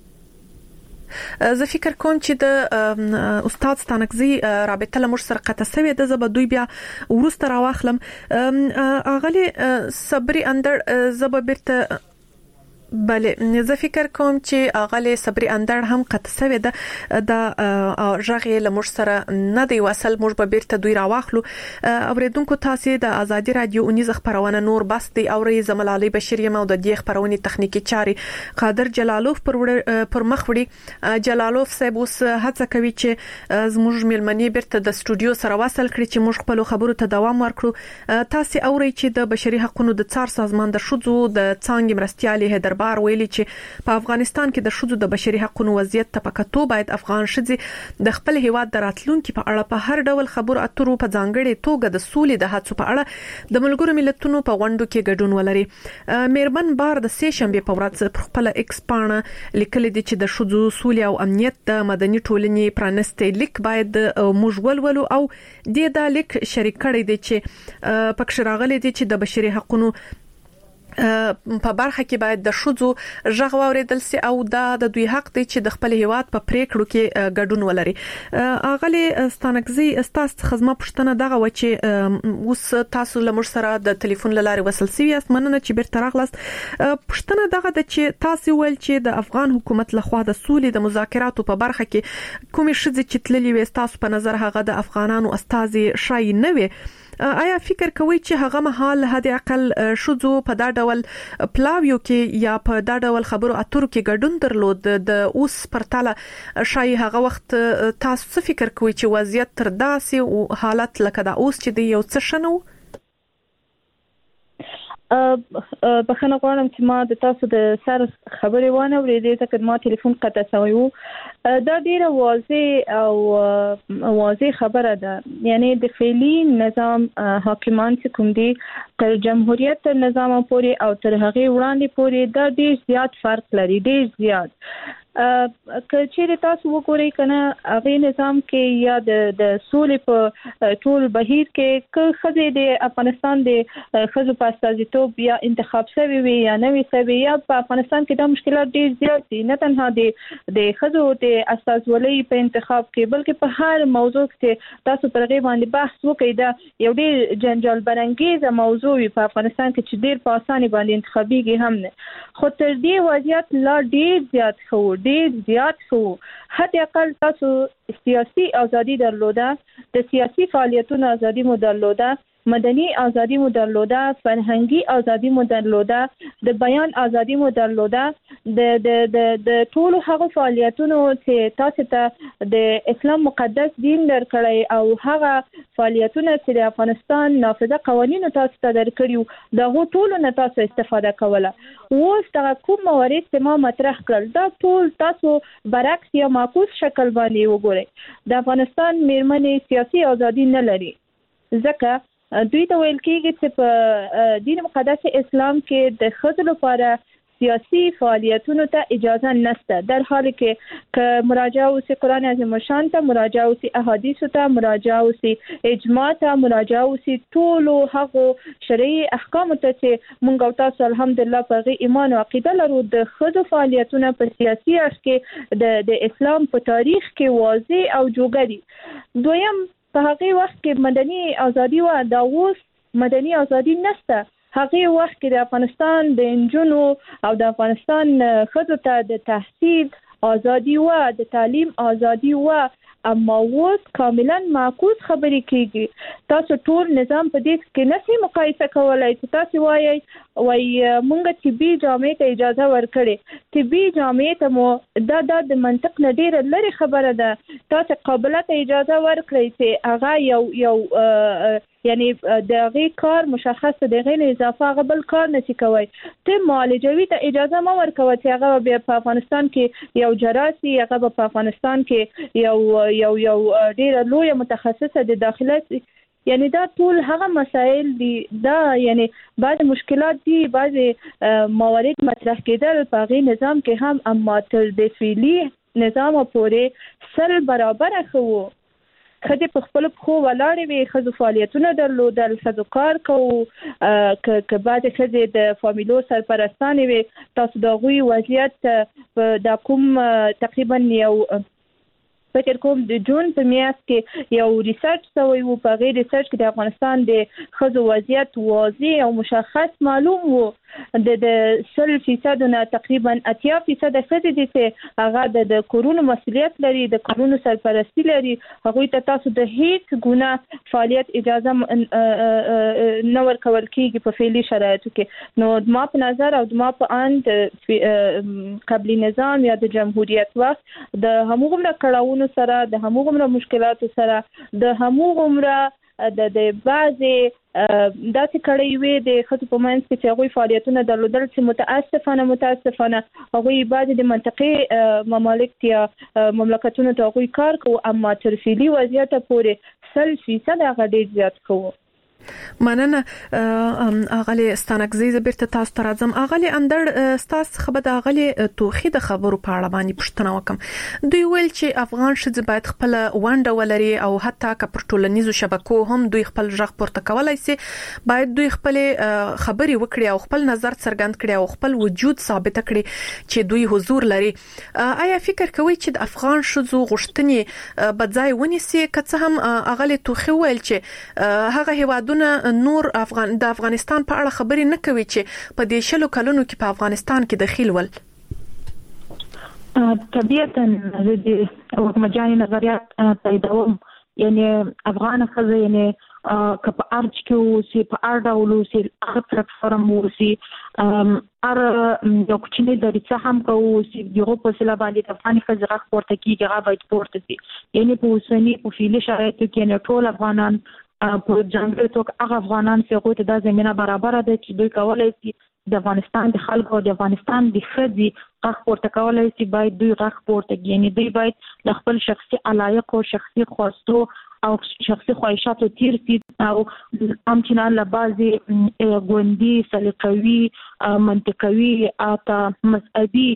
زه فکر کوم چې د استاد ستانکزي رابطه لمر سره قطع شوې ده زه به دوی بیا ورسته راواخلم. اغلی صبري اندر زه به بیرته بله زه فکر کوم چې اغلی صبري اندر هم قطع شوې ده د ژغې لمر سره نه دی وصل موږ به بیرته دوی راواخلو. اوریدونکو تاسو د ازادي رادیو اونیز خبرونه نور بس دی اوري زملالي بشیر یم او د دې خبرونه تخنیکی چاري قادر جلالوف پر پر مخ وړي. جلالوف صاحب اوس هڅه کوي چې زموږ ملمنې بیرته د استودیو سره وصل کړي چې موږ خپل خبرو ته دوام ورکړو. تاسو اوري چې د بشري حقوقو د څار سازمان د شذو د څنګه مرستيالي هدر بار ویلي چې په افغانستان کې د شذو د بشري حقوقو وضعیت ته پکاتو باید افغان شذي د خپل هیواد دراتلونکو په اړه په هر ډول خبرو اترو په ځانګړي توګه د سولې د هڅو په اړه د ملګرو ملتونو په غونډو کې ګډون ولري. مېرمن بار د سې شنبه په ورځ په خپل ایکس پاڼه لیکل دي چې د شذو سولې او امنیت د مدني ټولنې پرانستې لیک باید موږ ولولو او د دا لیک شریک کړي دي چې پکښ راغلي دي چې د بشري حقوقو په برخه کې باید د شذو ژغ واوریدل سي او دا د دوی حق دی چې د خپل هیواد په پریکړو کې ګډون ولري. اغلی ستانکزي تاسو خدمت پښتنه دغه و چې اوس تاسو لمر سره د ټلیفون لاري وصل سوي است مننه چې بیرته راغلاست. پښتنه دغه د چې تاسو ول چې د افغان حکومت لخوا د سولې د مذاکراتو په برخه کې کومې شذ چې تللی وي تاسو په نظر هغه د افغانانو استازي شای نه وي. آیا فکر کوئ چې هغه مهال حد اقل شذو په دا ډول پلاویو کې یا په دا ډول خبرو اترو کې ګډون درلود د اوس پرتاله شای هغه وخت تاسو څه فکر کوئ چې وضعیت تر داسې او حالت لکه دا اوس چې دی یو څه شنو؟ بخښنه غواړم چې ما د تاسو د سر خبرې وانه ورېدې ځکه ما ټلیفون قطع شوی و. دا ډیره واضح او واضح خبره ده یعنی د فعلی نظام حاکمان چې کوم دي تر جمهوریت تر نظام پورې او تر هغه وړاندې پورې دا ډیر زیات فرق لري ډیر زیات. که چیرې تاسو وګورئ کنه هغه نظام کې یا د د سولې په ټول بهیر کې که خزې د افغانستان د خزو په استازیتوب یا انتخاب شوی وي یا نوې شوی یا په افغانستان کې د مشکلات ډیر زیات دي نه تنها د د خزو د استازولۍ په انتخاب کې بلکې په هر موضوع کې تاسو پر غي باندې بحث وکړئ دا یو ډیر جنجال برانګیز موضوع په افغانستان کې چې ډیر په اساني باندې انتخابيږي هم نه خو تر دې وضعیت لا ډیر زیات خو ډیر زیات شو. حتی اقل تاسو سیاسي ازادي درلوده د سیاسي فعالیتونو ازادي مو درلوده مدني ازادي مو درلوده فرهنګي ازادي مو درلوده د بیان ازادي مو درلوده د د د د ټولو هغه فعالیتونو چې تاسو ته د اسلام مقدس دین درکړی او هغه فعالیتونه چې د افغانستان نافذه قوانینو تاسو ته درکړیو دغه ټولو نه تاسو استفاده کوله. اوس دا کوم موارد چې ما مطرح کړل دا ټول تاسو برعکس یا معکوس شکل باندې وګورئ. د افغانستان میرمنې سیاسي ازادي نه لري ځکه دوی ته ویل کېږي چې په دین مقدس اسلام کې د ښځو لپاره سیاسي فعالیتونو ته اجازه نشته، در حالی کې ک مراجعه اوسي قرآن عظیم الشان ته، مراجعه اوسي احادیث ته، مراجعه اوسي اجماع ته، مراجعه اوسي ټولو هغو شرعي احکام ته چې مونږ او تاسو الحمدلله په غي ایمان او عقیده لرو. د ښځو فعالیتونه په سیاسي اړخ کې د د اسلام په تاریخ کې واضح او جوګري. دویم په هغه وخت کې مدني ازادي و، دا اوس مدني ازادي نشته. هغه وخت کې د افغانستان د انجونو او د افغانستان ښځو ته د تحصیل ازادي و، د تعلیم ازادي و، اما اوس کاملا معکوس خبرې کیږي. تاسو ټول نظام په دې کې نشي مقایسه کولای چې تاسو وایي وای مونږ طبي جامعې ته اجازه ورکړي، طبي جامعې ته مو دا د منطق نه ډیره لري خبره ده. تاسو قابلیت ته اجازه ورکړي چې هغه یو یو یعنی د غي کار مشخص د غیر اضافه غبل کار نشي کوي. ته معالجوي ته اجازه ما ورکوي چې هغه به په افغانستان کې یو جراحي، هغه به په افغانستان کې یو یو یو ډیره لوی متخصصه د داخله، یعنی دا ټول هغه مسائل دي. دا یعنی بعض مشکلات دي، بعض موارد مطرح کېدل په غي نظام کې هم، اما تر د فعلی نظام پورې سل برابر خو خدي په خپل خو ولاړې وي، خزو فعالیتونه درلودل، خزو کار کوو، که بعد خزي د فامیلو سرپرستانې وي. تاسو د غوي وضعیت د کوم تقریبا یو فکر کوم د جون په میاشت کې یو ریسرچ شوی وو، په غیر ریسرچ کې د افغانستان د خزو وضعیت واضح او مشخص معلوم وو. د د سل فیصد نه تقریبا اتیا فیصد خزي دي چې هغه د کورونو مسؤلیت لري، د کورونو سرپرستی لري. هغه ته تاسو د هیڅ ګناه فعالیت اجازه نه ورکول کیږي په فعلی شرایطو کې. نو ما په نظر او ما په اند قبلي نظام یا د جمهوریت وخت د همغومره کړهونو سره، د همغومره مشکلاتو سره، د همغومره د د بعضي داسې کړي وي د خصوص په منځ کې چې هغوی فعالیتونه درلودل چې متاسفانه متاسفانه هغوی بعضې د منطقې ممالک یا مملکتونو ته هغوی کار کوو، اما تر فعلي وضعیته پورې سل فیصد هغه ډېر زیات کوو. مننه اغلی ستانکزی زبرته تاسو ته راځم. اغلی اندر ستاسو خبر د اغلی توخی د خبرو په اړه باندې پوښتنه وکم. دوی ویل چې افغان ښځې باید خپل ونډه ولري او حتی که پر ټولنیزو شبکو هم دوی خپل ژغ پورته کولای شي، باید دوی خپل خبري وکړي او خپل نظر څرګند کړي او خپل وجود ثابت کړي چې دوی حضور لري. آیا فکر کوي چې د افغان ښځو غوښتنې بځای ونیسي؟ که څه هم اغلی توخی ویل چې هغه هیوادونه نور افغان د افغانستان په اړه خبرې نه کوي چې په دې شلو کلونو کې په افغانستان کې دخیل ول. طبيعتا د حکومتجاني نظریات تاییدوم، یعنی افغان ښځه یعنی که په ارج کې اوسي، په هر ډول اوسي، هغه پلیټفارم اوسي، هر یو کوچنی دریڅه هم که اوسي، دغه په وسیله باندې د افغاني ښځې غږ پورته کېږي، هغه باید پورته شي. یعنی په اوسني په فعلي شرایطو کې یعنې ټول افغانان په ځانګړي توګه هغه افغانان چې هغوی ته دا زمینه برابره ده چې دوی کولی شي د افغانستان د خلکو او د افغانستان د ښځې غږ پورته کولی شي، باید دوی غږ پورته کړي. یعنې دوی باید له خپل شخصي علایقو، شخصي خواستو او شخصي خواهشاتو تیر شي او همچنان له بعضې ګوندي، سلیقوي، منطقوي اته مذهبي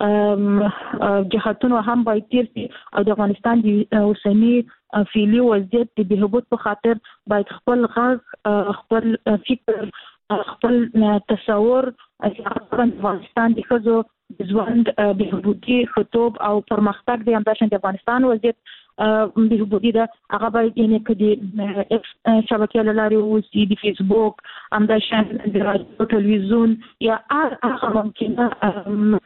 جهتونو هم باید تیر شي او د افغانستان د اوسني فعلي وضعیت د بهبود په خاطر باید خپل غږ، خپل فکر، خپل تصور د افغانستان د ښځو د ژوند بهبودي، خطوب او پرمختګ د همداشان د افغانستان وضعیت بهبودي ده. هغه باید یعنې که د ایکس شبکې له لارې اوسي، د فیسبوک، همداشان د رادیو، تلویزیون یا هر هغه ممکنه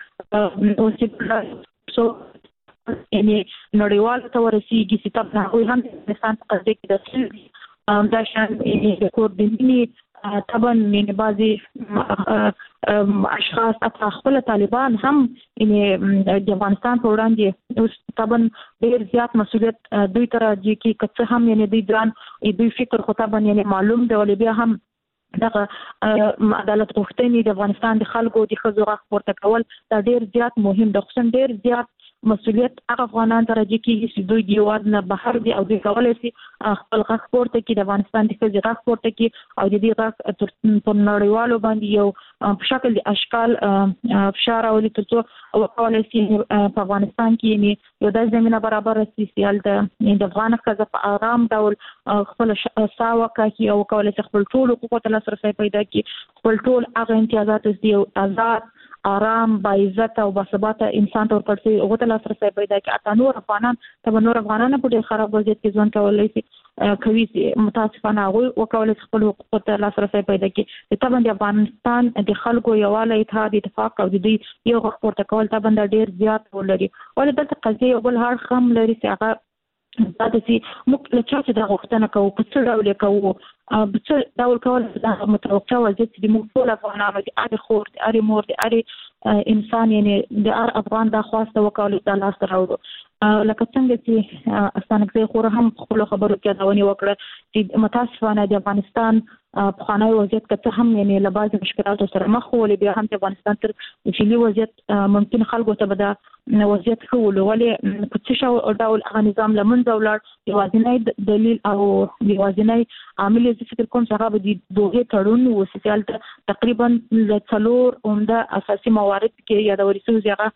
اوسي یعنی نړیوالو ته ورسیږي چې تاسو هغوی هم د افغانستان په قضیه کې داخل دي. همداشان د کور د مینې طبعا یعنې بعضې اشخاص حتی خپل طالبان هم یعنې د افغانستان په وړاندې اوس طبعا ډېر زیات مسؤلیت دوی ته راځي چې که څه هم یعنې دوی ځان دوی فکر خو طبعا یعنې معلوم دی، ولې بیا هم دغه عدالت غوښتنې د افغانستان د خلکو د ښځو غږ پورته کول دا ډېر زیات مهم ده، خصوصا ډېر زیات مسؤلیت هغه افغانان درجه کې چې دوی د هیواد نه بهر دي او دوی کولای شي خپل غږ پورته کړي د افغانستان د ښځې غږ پورته کړي او د دې غږ په نړیوالو باندې یو په شکل د اشکال فشار او ترڅو وکولای شي په افغانستان کې یو د زمينه برابر شي چې د افغان ښځې په آرام ډول خپل ساوه کوي او کولای شي خپل ټول حقوق ته لاسرسي پیدا کړي خپل ټول هغه امتیازات چې آزاد آرام با عزت او با ثبات انسان تور پرسي او ته لاسرسي پیدا کړي اته نور افغانان ته نور افغانان په ډېر خراب وضعیت کې ځان کولای شي کوي چې متاسفانه هغه وکولای خپل حقوق ته لاسرسي پیدا کړي ته باندې افغانستان د خلکو یواله اتحاد اتفاق او د دې یو حق پورته کول ته باندې ډېر زیات ولري ولې دلته قضیه بل هر خام لري چې هغه دا چې موږ له چا چې دا غوښتنه کوو په څه ډول کوو په څه ډول کول دا متوقع وضعیت چې موږ ټول افغانانو د اړ خور د اړ مور د اړ انسان یعنی د اړ افغان دا خواسته وکول د لاس راوړو لکه څنګه چې استانکزي خور هم خپل خبرو کې دا ونی وکړه چې متاسفانه د افغانستان په خانه وضعیت کې هم یعنی له بعض مشکلاتو سره مخ ولې بیا هم د افغانستان تر فعلی وضعیت ممکن خلکو ته به دا وضعیت خول ولې په څه شو ډول هغه نظام لمنځه ولاړ یوازینی دلیل او یوازینی عامل چې فکر کوم څنګه به د دوه تړون وسیال تقریبا ل څلور عمده اساسي موارد کې یادوري شوی هغه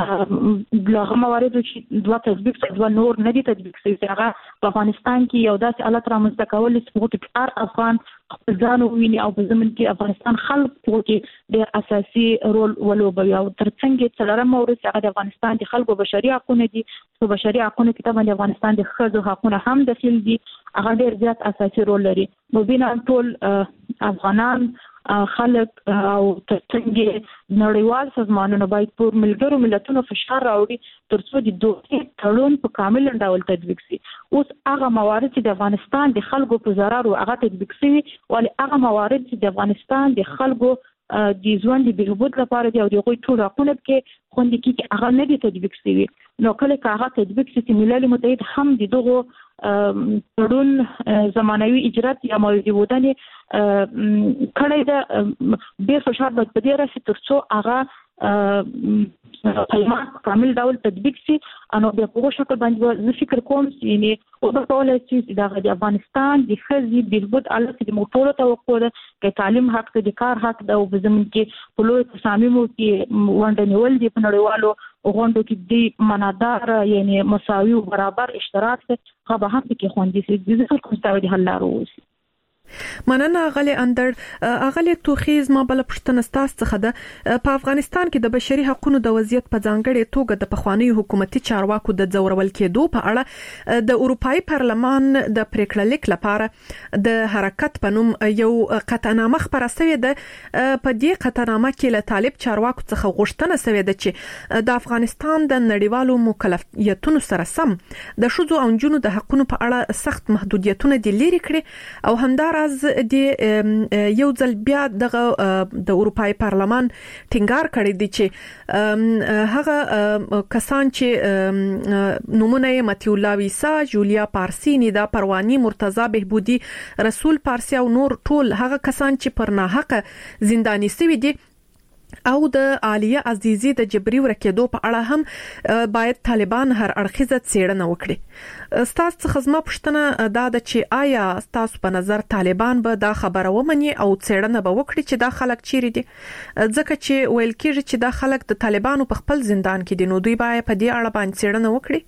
دغه موارد چې دوه تطبیق شوي دوه نور نه دي تطبیق شوي هغه په افغانستان کې یو داسې حالت رامنځته کول چې په هر افغان خپل ځان وویني او په زمين کې افغانستان خلک کې ډېر اساسي رول ولوبوي او ترڅنګ څلورم مورد هغه د افغانستان د خلکو بشري حقوقو دي په بشري حقوقو کې طبعا د افغانستان د ښځو حقوقونه هم داخل دي هغه ډېر زیات اساسي رول لري مبینه ټول افغانان خلک او ترڅنګ نړیوال سازمانونو باید پر ملګرو ملتونو فشار راوړي ترڅو د دوه تړون په کامل ډول تطبیق شي اوس هغه موارد چې د افغانستان د خلکو په ضرر او هغه تطبیق شي ولې هغه موارد چې د افغانستان د خلکو د ژوند د بهبود لپاره دی او د غوي ټول حقوق کې خوندې کې هغه نه دي تطبیق شوي نو کله چې هغه تطبیق شي ملل متحد هم د دغه تړون زمانوي اجرات یا موجودي ودانې کړي دا ډېر فشار به په دې راسي ترڅو هغه کلمات کامل ډول تطبیق شي انو په هغه شکل باندې زه فکر کوم چې یعنی او په ټول چې د افغانستان د ښځې بهبود الته د موټورو توقع ده چې تعلیم حق د کار حق ده او په زمين کې په لوی تصامیمو کې ونډه نیول دي په نړیوالو غونډو کې د منادار یعنی مساوي او برابر اشتراک څخه به هم کې خوندې شي د څه کوم ستوري حل لارو وي مننه غلي اندر اغلی توخیز ما بل پښتنه ستاس څخه ده په افغانستان کې د بشري حقوقو د وضعیت په ځانګړي توګه د پخوانی حکومتي چارواکو د ځورول کېدو په اړه د اروپאי پارلمان د پریکړه لیک لپاره د حرکت په نوم یو قطعنامه خبره شوې ده په دې قطعنامه کې له طالب چارواکو څخه غوښتنه شوې ده چې د افغانستان د نړیوالو مکلفیتونو سره سم د شذو او جنونو د حقوقو په اړه سخت محدودیتونه د لري کړي او همدار از د یو ځل بیا دغه د اروپאי پارلمان ټینګار کړی دی چې هغه کسان چې نمونه متیو لاویسا جولیا پارسی نیدا پروانی مرتضی بهبودی رسول پارسی او نور ټول هغه کسان چې پر ناحقه زنداني شوي دي او د عالیه عزیزی د جبري ورکېدو په اړه هم باید طالبان هر اړخیزه څېړنه وکړي ستاسو څخه زما پوښتنه دا ده چې آیا ستاسو په نظر طالبان به دا خبره ومني او څېړنه به وکړي چې دا خلک چیرې دي ځکه چې ویل کېږي چې دا خلک د طالبانو په خپل زندان کې دي نو دوی باید په دې اړه باندې څېړنه وکړي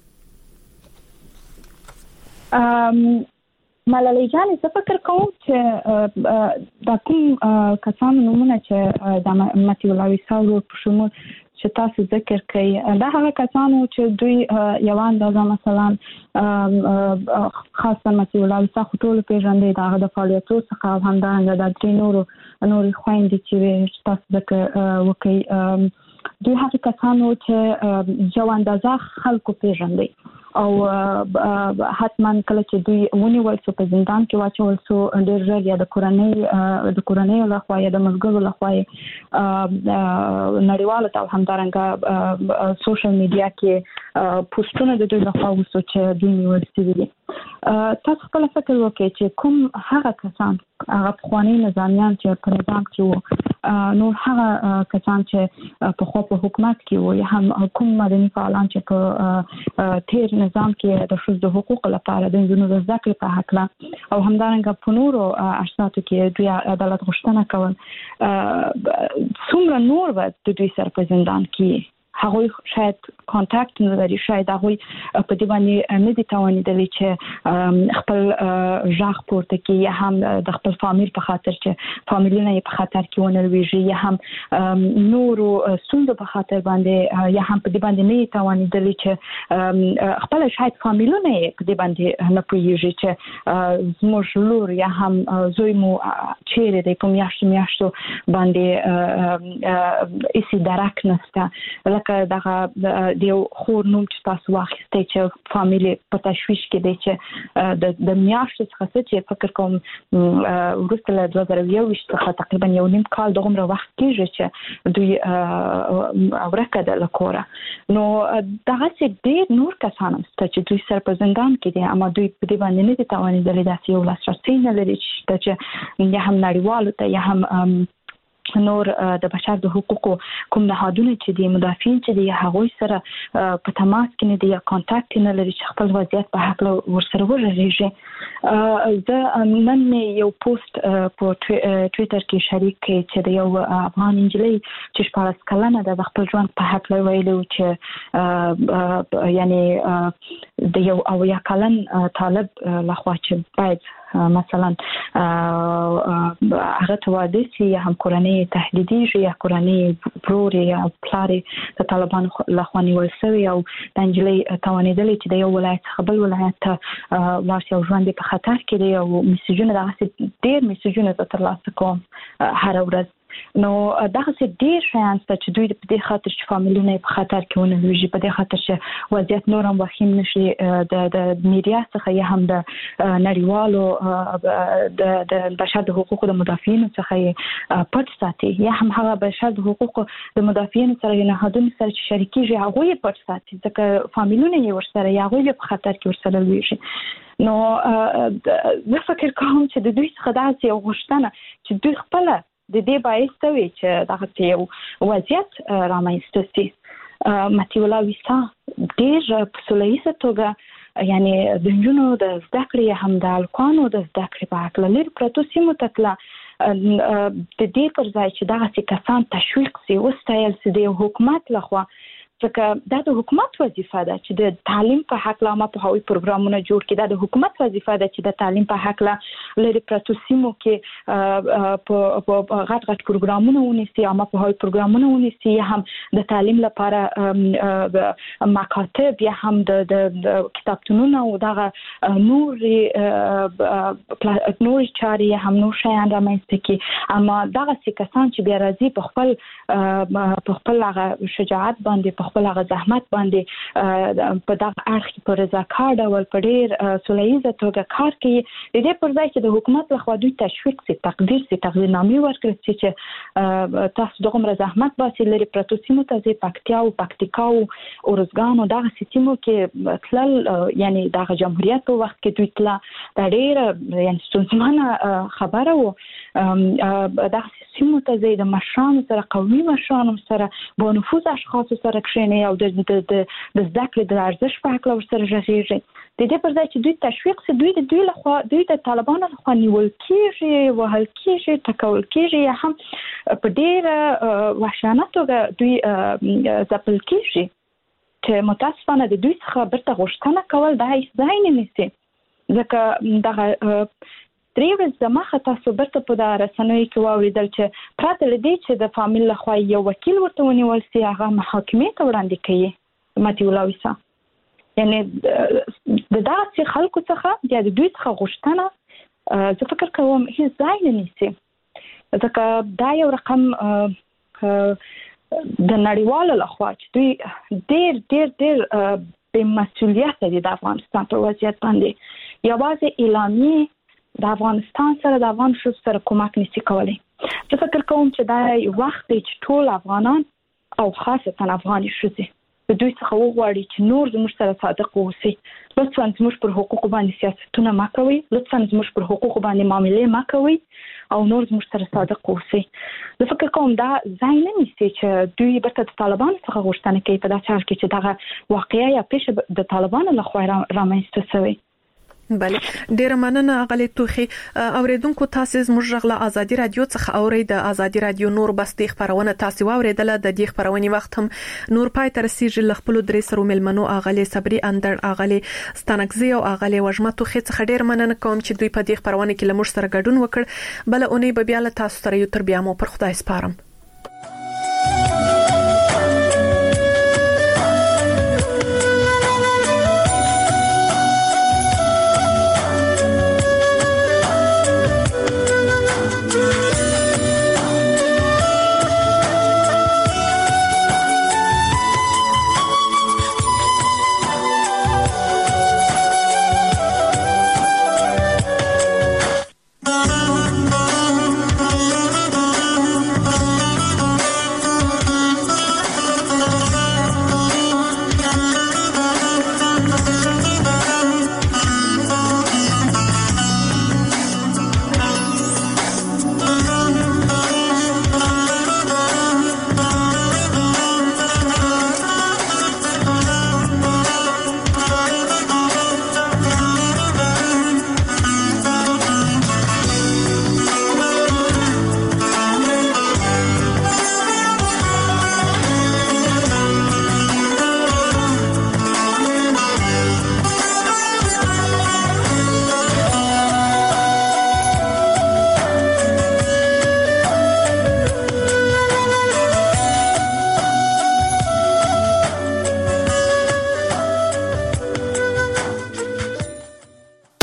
ملالۍ جان زه فکر کوم چې د کوم کسانو نومونه چې د متیو لاویسا په شمول چې تاسو ذکر کړئ دا هغه کسانو چې دوی یو اندازه مثلا خاصه متیو لاویسا ټول پیژندې دا د فعالیتونو څخه همدارنګه د درې نورو نورې خويندې چې تاسو ذکر وکړئ دوی هغه کسانو چې یو اندازه خلکو پیژندې او حتما کله چې دوی ونیول شو په زندان کې واچول شو ډېر ژر یا د کورنۍ د کورنۍ له خوا یا د ملګرو له خوا نړیواله او همدارنګه سوشل میډیا کې پوسټونه د دوی له خوا وشو چې دوی نیول شوي دي تاسو خپل فکر وکړئ چې کوم هغه کسان هغه خواني نظامیان چې په نظام کې وو نو هغه کسان چې په خو په حکومت کې وو یا هم کوم مدني فعالان چې په تیر نظام کې د ښځو حقوق لپاره د جنونو د ذکر په حق لا او همدارنګه په نورو اشتاتو کې دوی عدالت غوښتنه کول څومره نور و د دوی سره په زندان کې هغه شاید کانټاکټ نه لري شاید هغه په دې باندې نه دي توانیدلی چې خپل ژغ پورته کوي یا هم د خپل فامیل په خاطر چې فامیلونه یې په خاطر کې ونلويږي یا هم نورو ستونزو په خاطر باندې یا هم په دې باندې نه توانیدلی چې خپل شاید فامیلونه یې په دې باندې نه پوهیږي چې زموږ لور یا هم زوی مو چیرې د کوم یاشت میاشتو باندې ایسي درک نسته لکه دغه د خور نوم چې تاسو واخیستئ چې فامیلی په تشویش کې دی چې د د میاشتې څخه چې فکر کوم وروسته له دوه زره یوویشت څخه تقریبا یو نیم کال دغومره وخت کېږي چې دوی ورکه ده له کوره نو دغسې ډېر نور کسان شته چې دوی سره په زندان کې دي اما دوی په دې باندې نه دي توانېدلي داسې یو لاسرسی نه لري چې یا هم نړیوالو ته یا هم نور د بشر د حقوقو کوم نهادونه چې د مدافعین چې د هغوی سره په تماس کې نه دي یا کانټاکټ نه لري چې خپل وضعیت په حق ورسره ورغېږي زه نن یو پوسټ په ټویټر کې شریک کړ چې د یو افغان انجلۍ چې شپاړس کلنه ده د خپل ژوند په حق ویلو چې یعنی د یو اویا کلن طالب لخوا چې باید مثلا هغه توادي یا هم کورنۍ تهدیدي یا کورنۍ پرور یا پلار د طالبانو لخوا نیول شوی او د انجلۍ توانیدلې چې د یو ولایت څخه بل ولایت ته ورسې او ژوند په خطر کې دی او میسجونه دغه ډېر میسجونه ترلاسه کوم هر ورځ نو دغه څه ډېر شیان چې دوی په دې خاطر چې فامیلونه په خطر کې ونلويږي په دې خاطر چې وضعیت نور هم وخیم نشي د د میډیا څخه یا هم د نړیوالو د د بشر د حقوقو د مدافعین څخه پټ ساتي یا هم هغه بشر د حقوقو د مدافعین سره نه هدون سره چې شریکي هغه یې پټ ساتي ځکه فامیلونه یې ورسره یا هغه په خطر کې ورسره لويږي نو زه فکر کوم چې د دوی څخه داسې یو غوښتنه چې دوی خپل د دې باعث وي چې دغه یو وضعیت رامنځته شي ماتي ولا وسا ډېر په سولهییزه توګه یعنی د جنونو د زده کړې هم د الکوانو د زده کړې په اړه لري پروتو سیمو تکلا د دې پر ځای چې دغه کسان تشویق سي وستایل سي د حکومت لخوا ځکه دا د حکومت وظیفه ده چې د تعلیم په حق لا ما په هوی پروګرامونه جوړ کړي دا د حکومت وظیفه ده چې د تعلیم په حق لا لري پروتو سیمو کې په غټ غټ پروګرامونه ونیسي او ما په هوی پروګرامونه ونیسي یا هم د تعلیم لپاره مکاتب یا هم د کتابتونونه او دغه نور نور چاري یا هم نور شیان رامنځته کړي اما دغه کسان چې بیا راځي په خپل په خپل هغه شجاعت باندې خپل هغه زحمت باندې په دغه اړخ په رضاکار ډول په ډېر سولهییزه توګه کار کوي د دې پر ځای چې د حکومت لخوا دوی تشویق سي تقدیر سي تقدیرنامې ورکړي چې تاسو دغه زحمت باسي لري پروتو سیمو ته ځي پکتیا او پکتیکا او اورزګان او دغه سیمو کې تلل یعنی دغه جمهوریت په وخت کې دوی تل د ډېر یعنی ستونزمنه خبره وو دغه سیمو ته ځي د مشرانو سره قومي مشرانو سره با نفوذ اشخاص سره کښیني او د د د زده کړې د ارزښت په اړه ورسره غږیږي د دې پر ځای چې دوی تشویق سي دوی د دوی لخوا دوی د طالبانو لخوا نیول کېږي وهل کېږي ټکول کېږي یا هم په ډېر وحشانه توګه دوی ځپل کېږي چې متاسفانه د دوی څخه برته غوښتنه کول دا هیڅ ځای نه نیسي ځکه دغه درې ورځې دمخه تاسو برته په دا رسنیو کې واوریدل چې پرته له دې چې د فامیل لخوا یو وکیل ورته ونیول سي هغه محاکمې ته وړاندې کوي ماتي ولا وسا یعنی د داسې خلکو څخه یا د دوی څخه غوښتنه زه فکر کوم هیڅ ځای نه نیسي ځکه دا یو رقم د نړیوالو لخوا چې دوی ډېر ډېر ډېر بې مسؤلیته دي د افغانستان په وضعیت باندې یوازې اعلامیې د افغانستان سره د افغان ښځو سره کومک نشي کولی زه فکر کوم چې دا وخت دی چې ټول افغانان او خاصتا افغاني ښځې دوی څخه وغواړي چې نور زموږ سره صادق اوسي. لطفاً زموږ پر حقوقو باندې سیاستونه ما کوي، لطفاً زموږ پر حقوقو باندې معاملې ما کوي او نور زموږ سره صادق اوسي. زه فکر کوم دا ځای نه نیسي چې دوی برته د طالبانو څخه غوښتنه کوي په داسې حال کې چې دغه واقعیا یا پیښه د طالبانو لخوا رامنځته شوې. بله ډیره مننه غلي توخي. اوریدونکو تاسو زموږ غلا ازادي رادیو څخه اوري د ازادي رادیو نور بستي خبرونه تاسو واوریدله. د دې خبرونې وخت هم نور پای تر سیج لخپل درې سرو ملمنو اغلي صبري اندر اغلي ستانکزي او اغلي وجمه توخي څخه ډیر مننه کوم چې دوی په دې خبرونه کې لمر سره ګډون وکړ. بل اونۍ به بیا له تاسو سره یو تر بیا مو پر خدای سپارم.